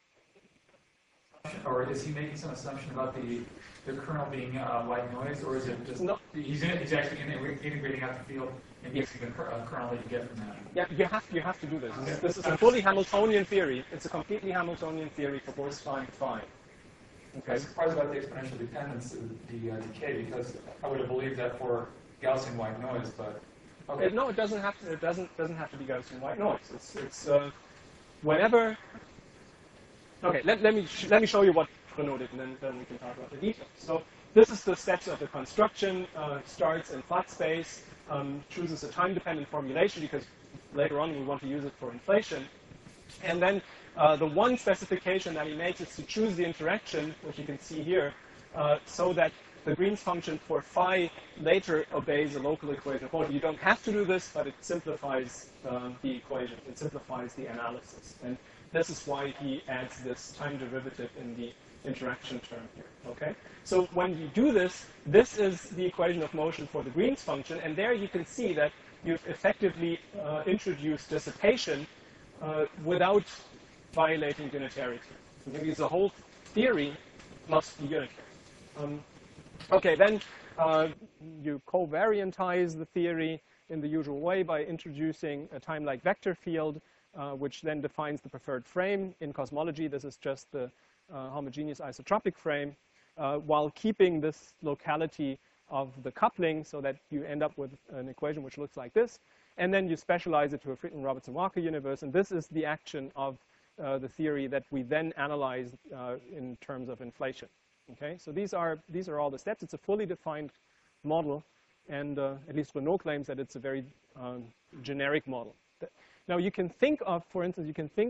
Or is he making some assumption about the kernel being white noise, or is it just he's actually integrating out the field and using the kernel that you get from that? Yeah, you have to do this. This is a fully Hamiltonian theory. It's a completely Hamiltonian theory for both phi and phi. Okay. I'm surprised about the exponential dependence of the decay, because I would have believed that for Gaussian white noise, but okay. No, it doesn't have to. It doesn't have to be Gaussian white noise. It's whenever. Okay, let me show you what denoted, and then we can talk about the details. So this is the steps of the construction. Starts in flat space, chooses a time-dependent formulation because later on we want to use it for inflation, and then the one specification that he makes is to choose the interaction, which you can see here, so that the Green's function for phi later obeys a local equation of motion. You don't have to do this, but it simplifies the equation. It simplifies the analysis. And this is why he adds this time derivative in the interaction term here. Okay? So when you do this, this is the equation of motion for the Green's function, and there you can see that you've effectively introduced dissipation without violating unitarity. So maybe the whole theory must be unitary. Okay, then you covariantize the theory in the usual way by introducing a time-like vector field, which then defines the preferred frame. In cosmology, this is just the homogeneous isotropic frame, while keeping this locality of the coupling so that you end up with an equation which looks like this. And then you specialize it to a Friedmann-Robertson-Walker universe, and this is the action of the theory that we then analyze in terms of inflation. Okay, so these are all the steps. It's a fully defined model, and at least Renault claims that it's a very generic model. Now you can think of, for instance,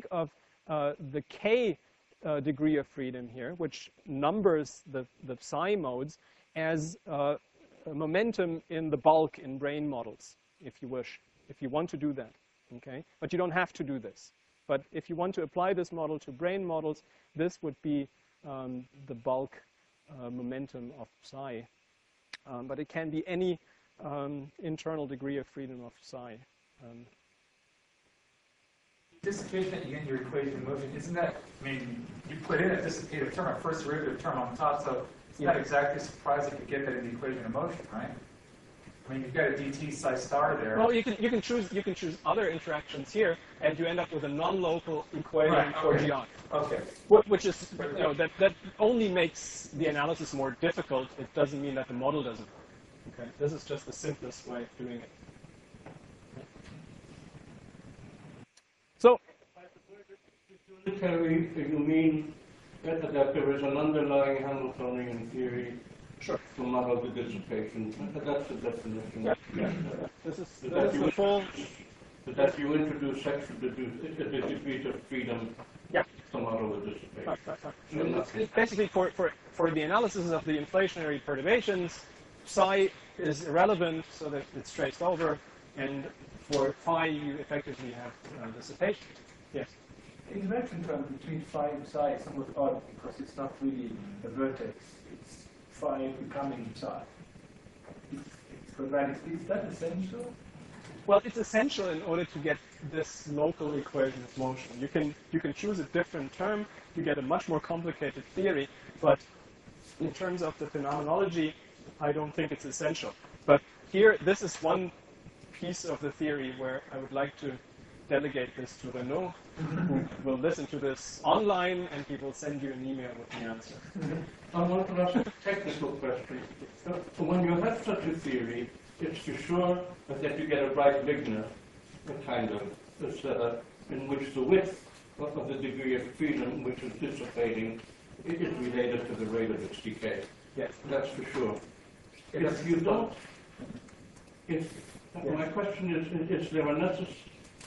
the k degree of freedom here, which numbers the psi modes as a momentum in the bulk in brane models, if you wish, if you want to do that. Okay, but you don't have to do this. But if you want to apply this model to brane models, this would be the bulk momentum of psi. But it can be any internal degree of freedom of psi. Dissipation that you get in your equation of motion, isn't that, I mean, you put in a dissipative term, a first derivative term on top, so it's not exactly surprising to get that in the equation of motion, right? I mean, you've got a dt psi star there. Well, you can choose other interactions here, and you end up with a non-local equation for GI. Okay. Which is, that only makes the analysis more difficult. It doesn't mean that the model doesn't work. Okay. This is just the simplest way of doing it. So, unitary, you mean that there is an underlying Hamiltonian theory to model the dissipation. That's the definition. Yeah. This is the full. That you introduce the degrees of freedom to model the dissipation. It's basically for the analysis of the inflationary perturbations, psi is irrelevant, so that it's traced over, and for phi you effectively have dissipation. Yes. The interaction term between phi and psi is somewhat odd because it's not really a vertex. It's phi becoming psi. It's quadratic. Is that essential? Well, it's essential in order to get this local equation of motion. You can choose a different term. You get a much more complicated theory. But in terms of the phenomenology, I don't think it's essential. But here, this is one piece of the theory where I would like to delegate this to Renault, who will listen to this online, and he will send you an email with the answer. I want to ask a technical question. So when you have such a theory, it's for sure that you get a Breit-Wigner kind of in which the width of the degree of freedom which is dissipating is related to the rate of its decay. Yes, that's for sure. If you don't, my question is there a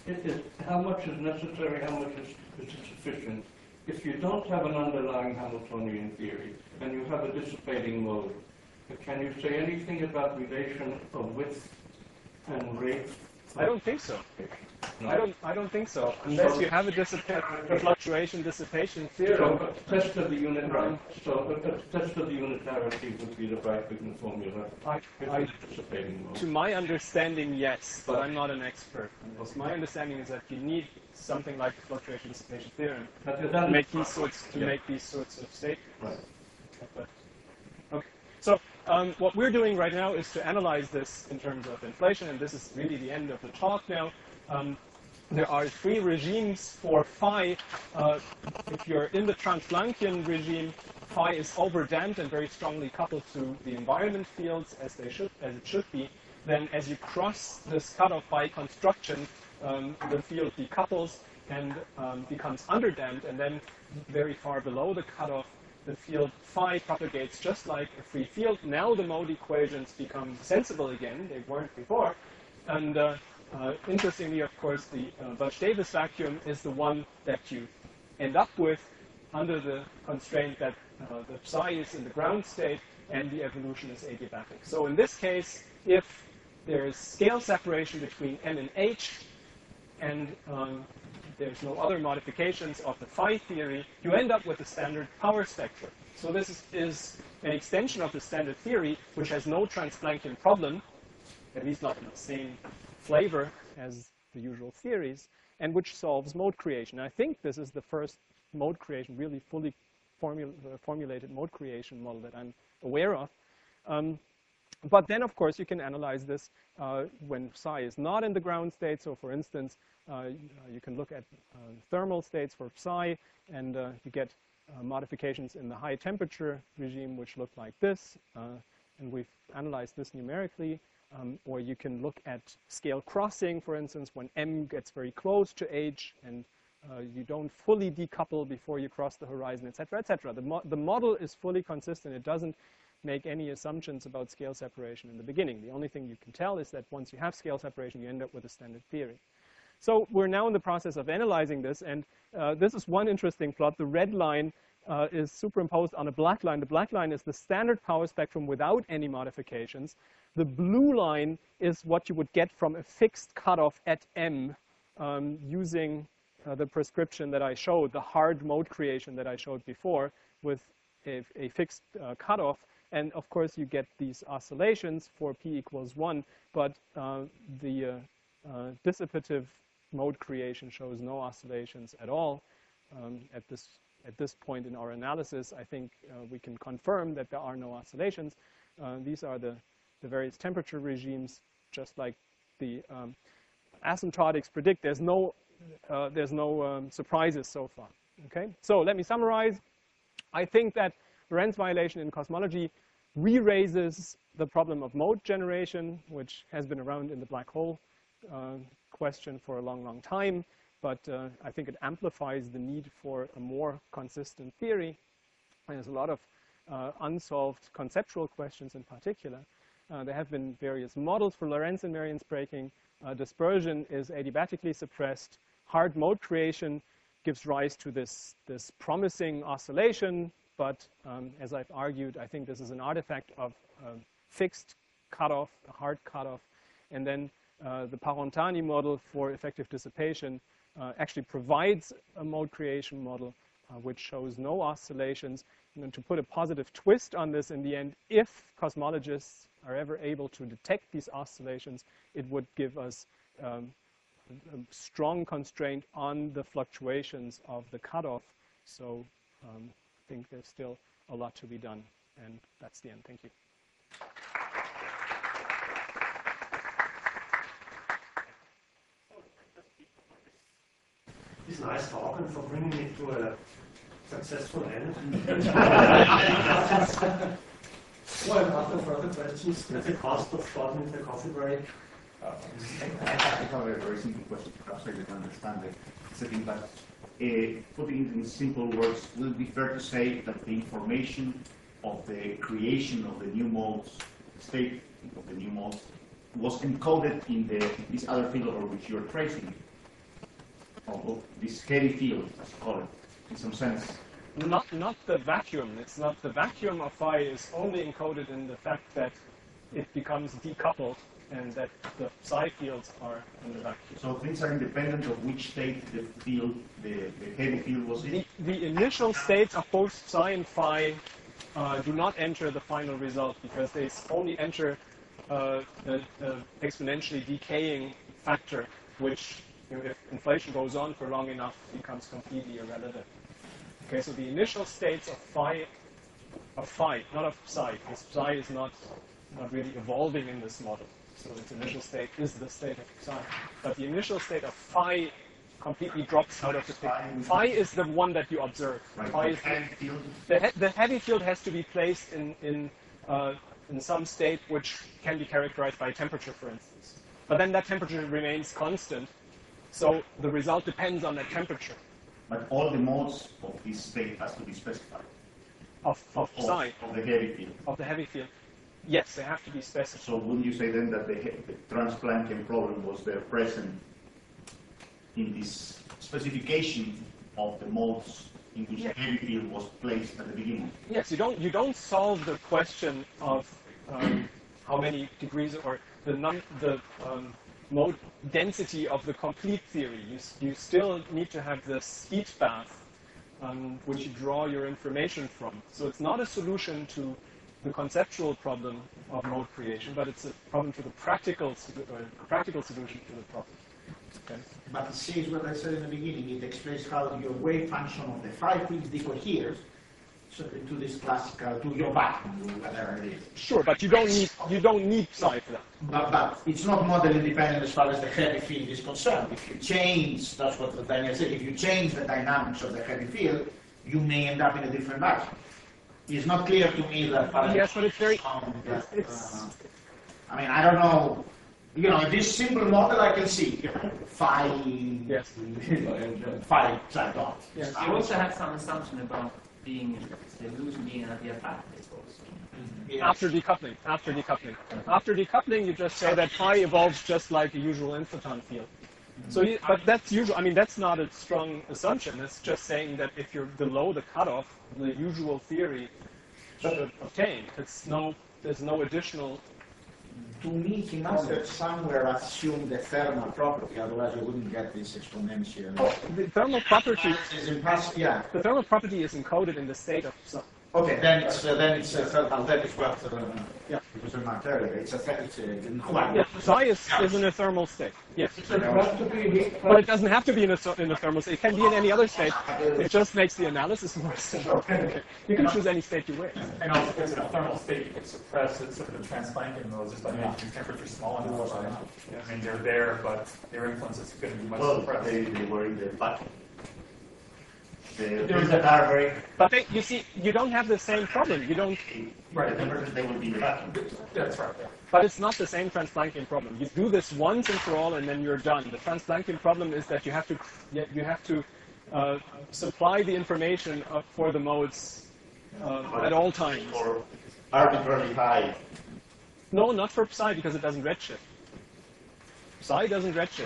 how much is necessary, how much is sufficient. If you don't have an underlying Hamiltonian theory and you have a dissipating mode, can you say anything about relation of width and rate? I don't think so. No. I don't think so. Unless you have a fluctuation dissipation theorem. So a test of the unit, test of the unitarity would be the Bragg-Wigner formula. Dissipating mode. To my understanding, yes, but I'm not an expert. My understanding is that you need something like the fluctuation dissipation theorem to make these sorts of statements. Right. But, okay. So what we're doing right now is to analyze this in terms of inflation, and this is really the end of the talk now. There are three regimes for phi. If you're in the Transplanckian regime, phi is overdamped and very strongly coupled to the environment fields as it should be. Then as you cross this cutoff by construction, the field decouples and becomes underdamped, and then very far below the cutoff, the field phi propagates just like a free field. Now the mode equations become sensible again. They weren't before. And interestingly, of course, the Butch-Davis vacuum is the one that you end up with under the constraint that the psi is in the ground state and the evolution is adiabatic. So in this case, if there is scale separation between n and h, and there's no other modifications of the phi theory, you end up with a standard power spectrum. So this is an extension of the standard theory, which has no Transplanckian problem, at least not in the same flavor as the usual theories, and which solves mode creation. I think this is the first mode creation, really fully formulated mode creation model that I'm aware of. But then, of course, you can analyze this when psi is not in the ground state. So, for instance, you can look at thermal states for psi, and you get modifications in the high temperature regime, which look like this. And we've analyzed this numerically. Or you can look at scale crossing, for instance, when m gets very close to h, and you don't fully decouple before you cross the horizon, etc., etc. The model is fully consistent. It doesn't make any assumptions about scale separation in the beginning. The only thing you can tell is that once you have scale separation, you end up with a standard theory. So we're now in the process of analyzing this, and this is one interesting plot. The red line is superimposed on a black line. The black line is the standard power spectrum without any modifications. The blue line is what you would get from a fixed cutoff at m using the prescription that I showed, the hard mode creation that I showed before with a fixed cutoff. And of course, you get these oscillations for p equals 1, but the dissipative mode creation shows no oscillations at all. At this point in our analysis, I think we can confirm that there are no oscillations. These are the various temperature regimes, just like the asymptotics predict. There's no surprises so far. Okay, so let me summarize. I think that Lorentz violation in cosmology re-raises the problem of mode generation, which has been around in the black hole question for a long, long time. But I think it amplifies the need for a more consistent theory. There's a lot of unsolved conceptual questions in particular. There have been various models for Lorentz invariance breaking. Dispersion is adiabatically suppressed. Hard mode creation gives rise to this promising oscillation. But as I've argued, I think this is an artifact of fixed cutoff, a hard cutoff. And then the Parentani model for effective dissipation actually provides a mode creation model which shows no oscillations. And to put a positive twist on this in the end, if cosmologists are ever able to detect these oscillations, it would give us a strong constraint on the fluctuations of the cutoff. So I think there's still a lot to be done. And that's the end. Thank you. This nice talk and for bringing it to a successful end. Well, after further questions, at the cost of shortening the coffee break. I have a very simple question. Perhaps I didn't understand it. Setting, but putting it in simple words, will it be fair to say that the information of the creation of the new modes, state of the new modes, was encoded in this other field over which you're tracing? of this heavy field, as you call it, in some sense. Not the vacuum. It's not the vacuum of phi is only encoded in the fact that it becomes decoupled and that the psi fields are in the vacuum. So things are independent of which state the field, the heavy field was in? The initial states of both psi and phi do not enter the final result because they only enter the exponentially decaying factor, which, if inflation goes on for long enough, becomes completely irrelevant. Okay, so the initial states of phi, not of psi, because psi is not really evolving in this model. So its initial state is the state of psi. But the initial state of phi completely drops out of the picture. Phi is the one that you observe. Right. Phi is the heavy field has to be placed in some state which can be characterized by temperature, for instance. But then that temperature remains constant, so the result depends on that temperature. But all the modes of this state has to be specified. Of psi. Of the heavy field. Of the heavy field. Yes, they have to be specified. So wouldn't you say then that the Trans-Planckian problem was there present in this specification of the modes in which the heavy field was placed at the beginning? Yes, you don't solve the question of how many degrees or the mode density of the complete theory. You still need to have this heat bath which you draw your information from. So it's not a solution to the conceptual problem of mode creation, but it's a problem to the practical solution to the problem. Okay. But it says what I said in the beginning. It explains how your wave function of the phi field decoheres to this classical, to your vacuum, whatever it is. Sure, but you don't need psi for that. But it's not model independent as far as the heavy field is concerned. If you change, that's what Daniel said, if you change the dynamics of the heavy field, you may end up in a different vacuum. It's not clear to me that. Yes, but it's very. I mean, I don't know. You know, this simple model I can see. Phi. Yes. Phi psi dot. Yes. You also have some assumption about the illusion being at the effect, I suppose. Yes. After decoupling. After decoupling, you just say that phi evolves just like a usual inflaton field. So, but that's usual. I mean, that's not a strong assumption. It's just saying that if you're below the cutoff, the usual theory should obtain. There's no additional. To me, he must have somewhere assumed the thermal property, otherwise you wouldn't get this exponential. Oh, the thermal property is impossible. Yeah. The thermal property is encoded in the state of some. Okay, then it's thermal. That is what. Yeah. It was remarked earlier. It's a yeah, psi is in a thermal state. Yes. But it doesn't have to be in a thermal state. It can be in any other state. It just makes the analysis more simple. Okay. You can choose any state you wish. And also, because in a thermal state, you can suppress it, sort of the Trans-Planckian modes just by making temperature small enough. I mean, they're there, but their influence is going to be much suppressed. They were in the vacuum. But you see, you don't have the same problem. You don't. Right, they will be in the vacuum. That's right. Yeah. But it's not the same Trans-Planckian problem. You do this once and for all, and then you're done. The Trans-Planckian problem is that you have to supply the information for the modes at all times. Or arbitrarily high. No, not for psi, because it doesn't redshift. Psi doesn't redshift.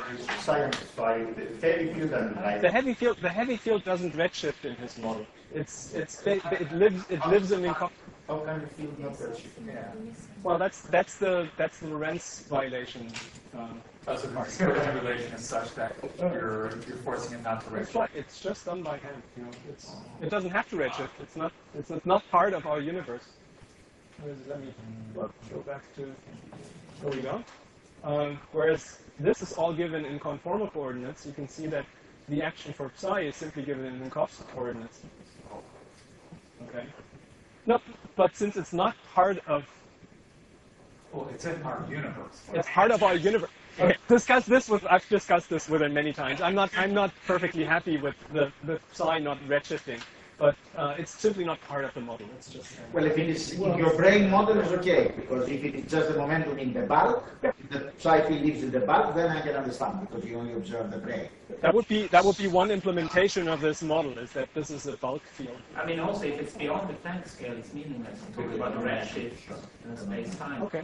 The heavy field doesn't redshift in his model. It lives in How kind of field not redshifting? Yeah. Well, that's the Lorentz violation. So the regulation is such that you're forcing it not to redshift. It's just done by hand. You know, it doesn't have to redshift. It's not part of our universe. Let me go back to. There we go. Whereas this is all given in conformal coordinates, you can see that the action for psi is simply given in Minkowski coordinates. Okay. No, but since it's not part of. Well, it's in our universe. It's part of our universe. Okay. I've discussed this with him many times. I'm not perfectly happy with the psi not redshifting. But it's simply not part of the model. It's just. Well, if it is in your brain model, is okay, because if it is just the momentum in the bulk, if the psi field lives in the bulk, then I can understand because you only observe the brain. That would be one implementation of this model, is that this is a bulk field. I mean, also if it's beyond the Planck scale, it's meaningless. I'm talking about the redshift in space-time. Okay.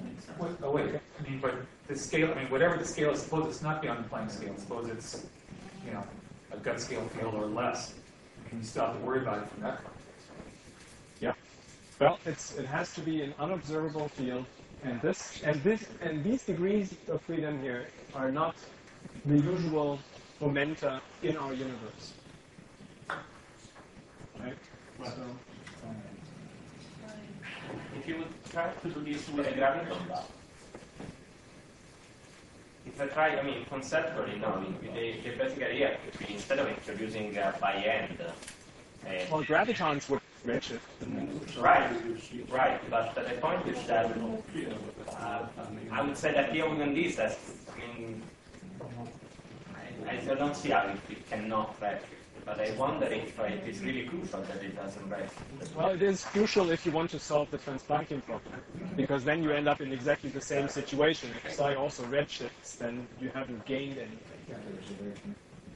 Wait. I mean, but the scale. I mean, whatever the scale is, suppose it's not beyond the Planck scale. Suppose it's you know, a gut scale field or less, and you still have to worry about it from that context. Yeah. Well, it has to be an unobservable field, and these degrees of freedom here are not the usual momenta in our universe. Right? So, if you would try to do this with a graviton bar, if I try, I mean, conceptually, no, the basic idea would be instead of introducing by end, well, gravitons would redshift. Right, but the point is that I would say that even in this, I mean, I don't see how it cannot redshift. But I wonder if it is really crucial that it doesn't redshift. Well, it is crucial if you want to solve the Transplanckian problem, because then you end up in exactly the same situation. If psi also redshifts, then you haven't gained anything.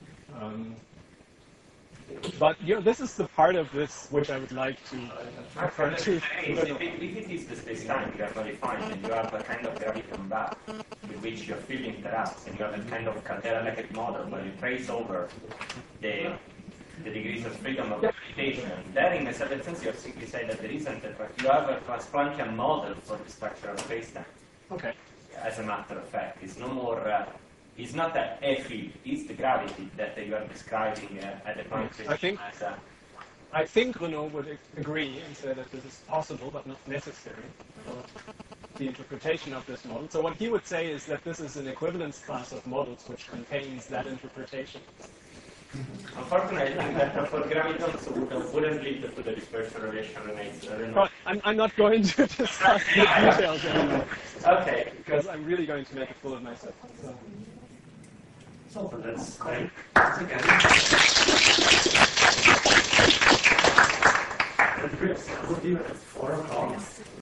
But this is the part of this which I would like to refer to. If it is the space-time you have defined, and you have a kind of graviton bar with which your field interacts, and you have a kind of Caldera-like model where you trace over the degrees of freedom of gravitation, there in a certain sense you simply say that there isn't you have a Transplanckian model for the structure of space-time. Okay. As a matter of fact, it's no more. It's not that a field; it's the gravity that you are describing at the point. I think Renaud would agree and say that this is possible but not necessary for the interpretation of this model. So what he would say is that this is an equivalence class of models which contains that interpretation. Unfortunately, I think that for gravitons wouldn't lead to the dispersion relation remains. But I'm not going to discuss the details anymore. Okay. Because I'm really going to make a fool of myself. So that's great. Chris, would you 4 o'clock?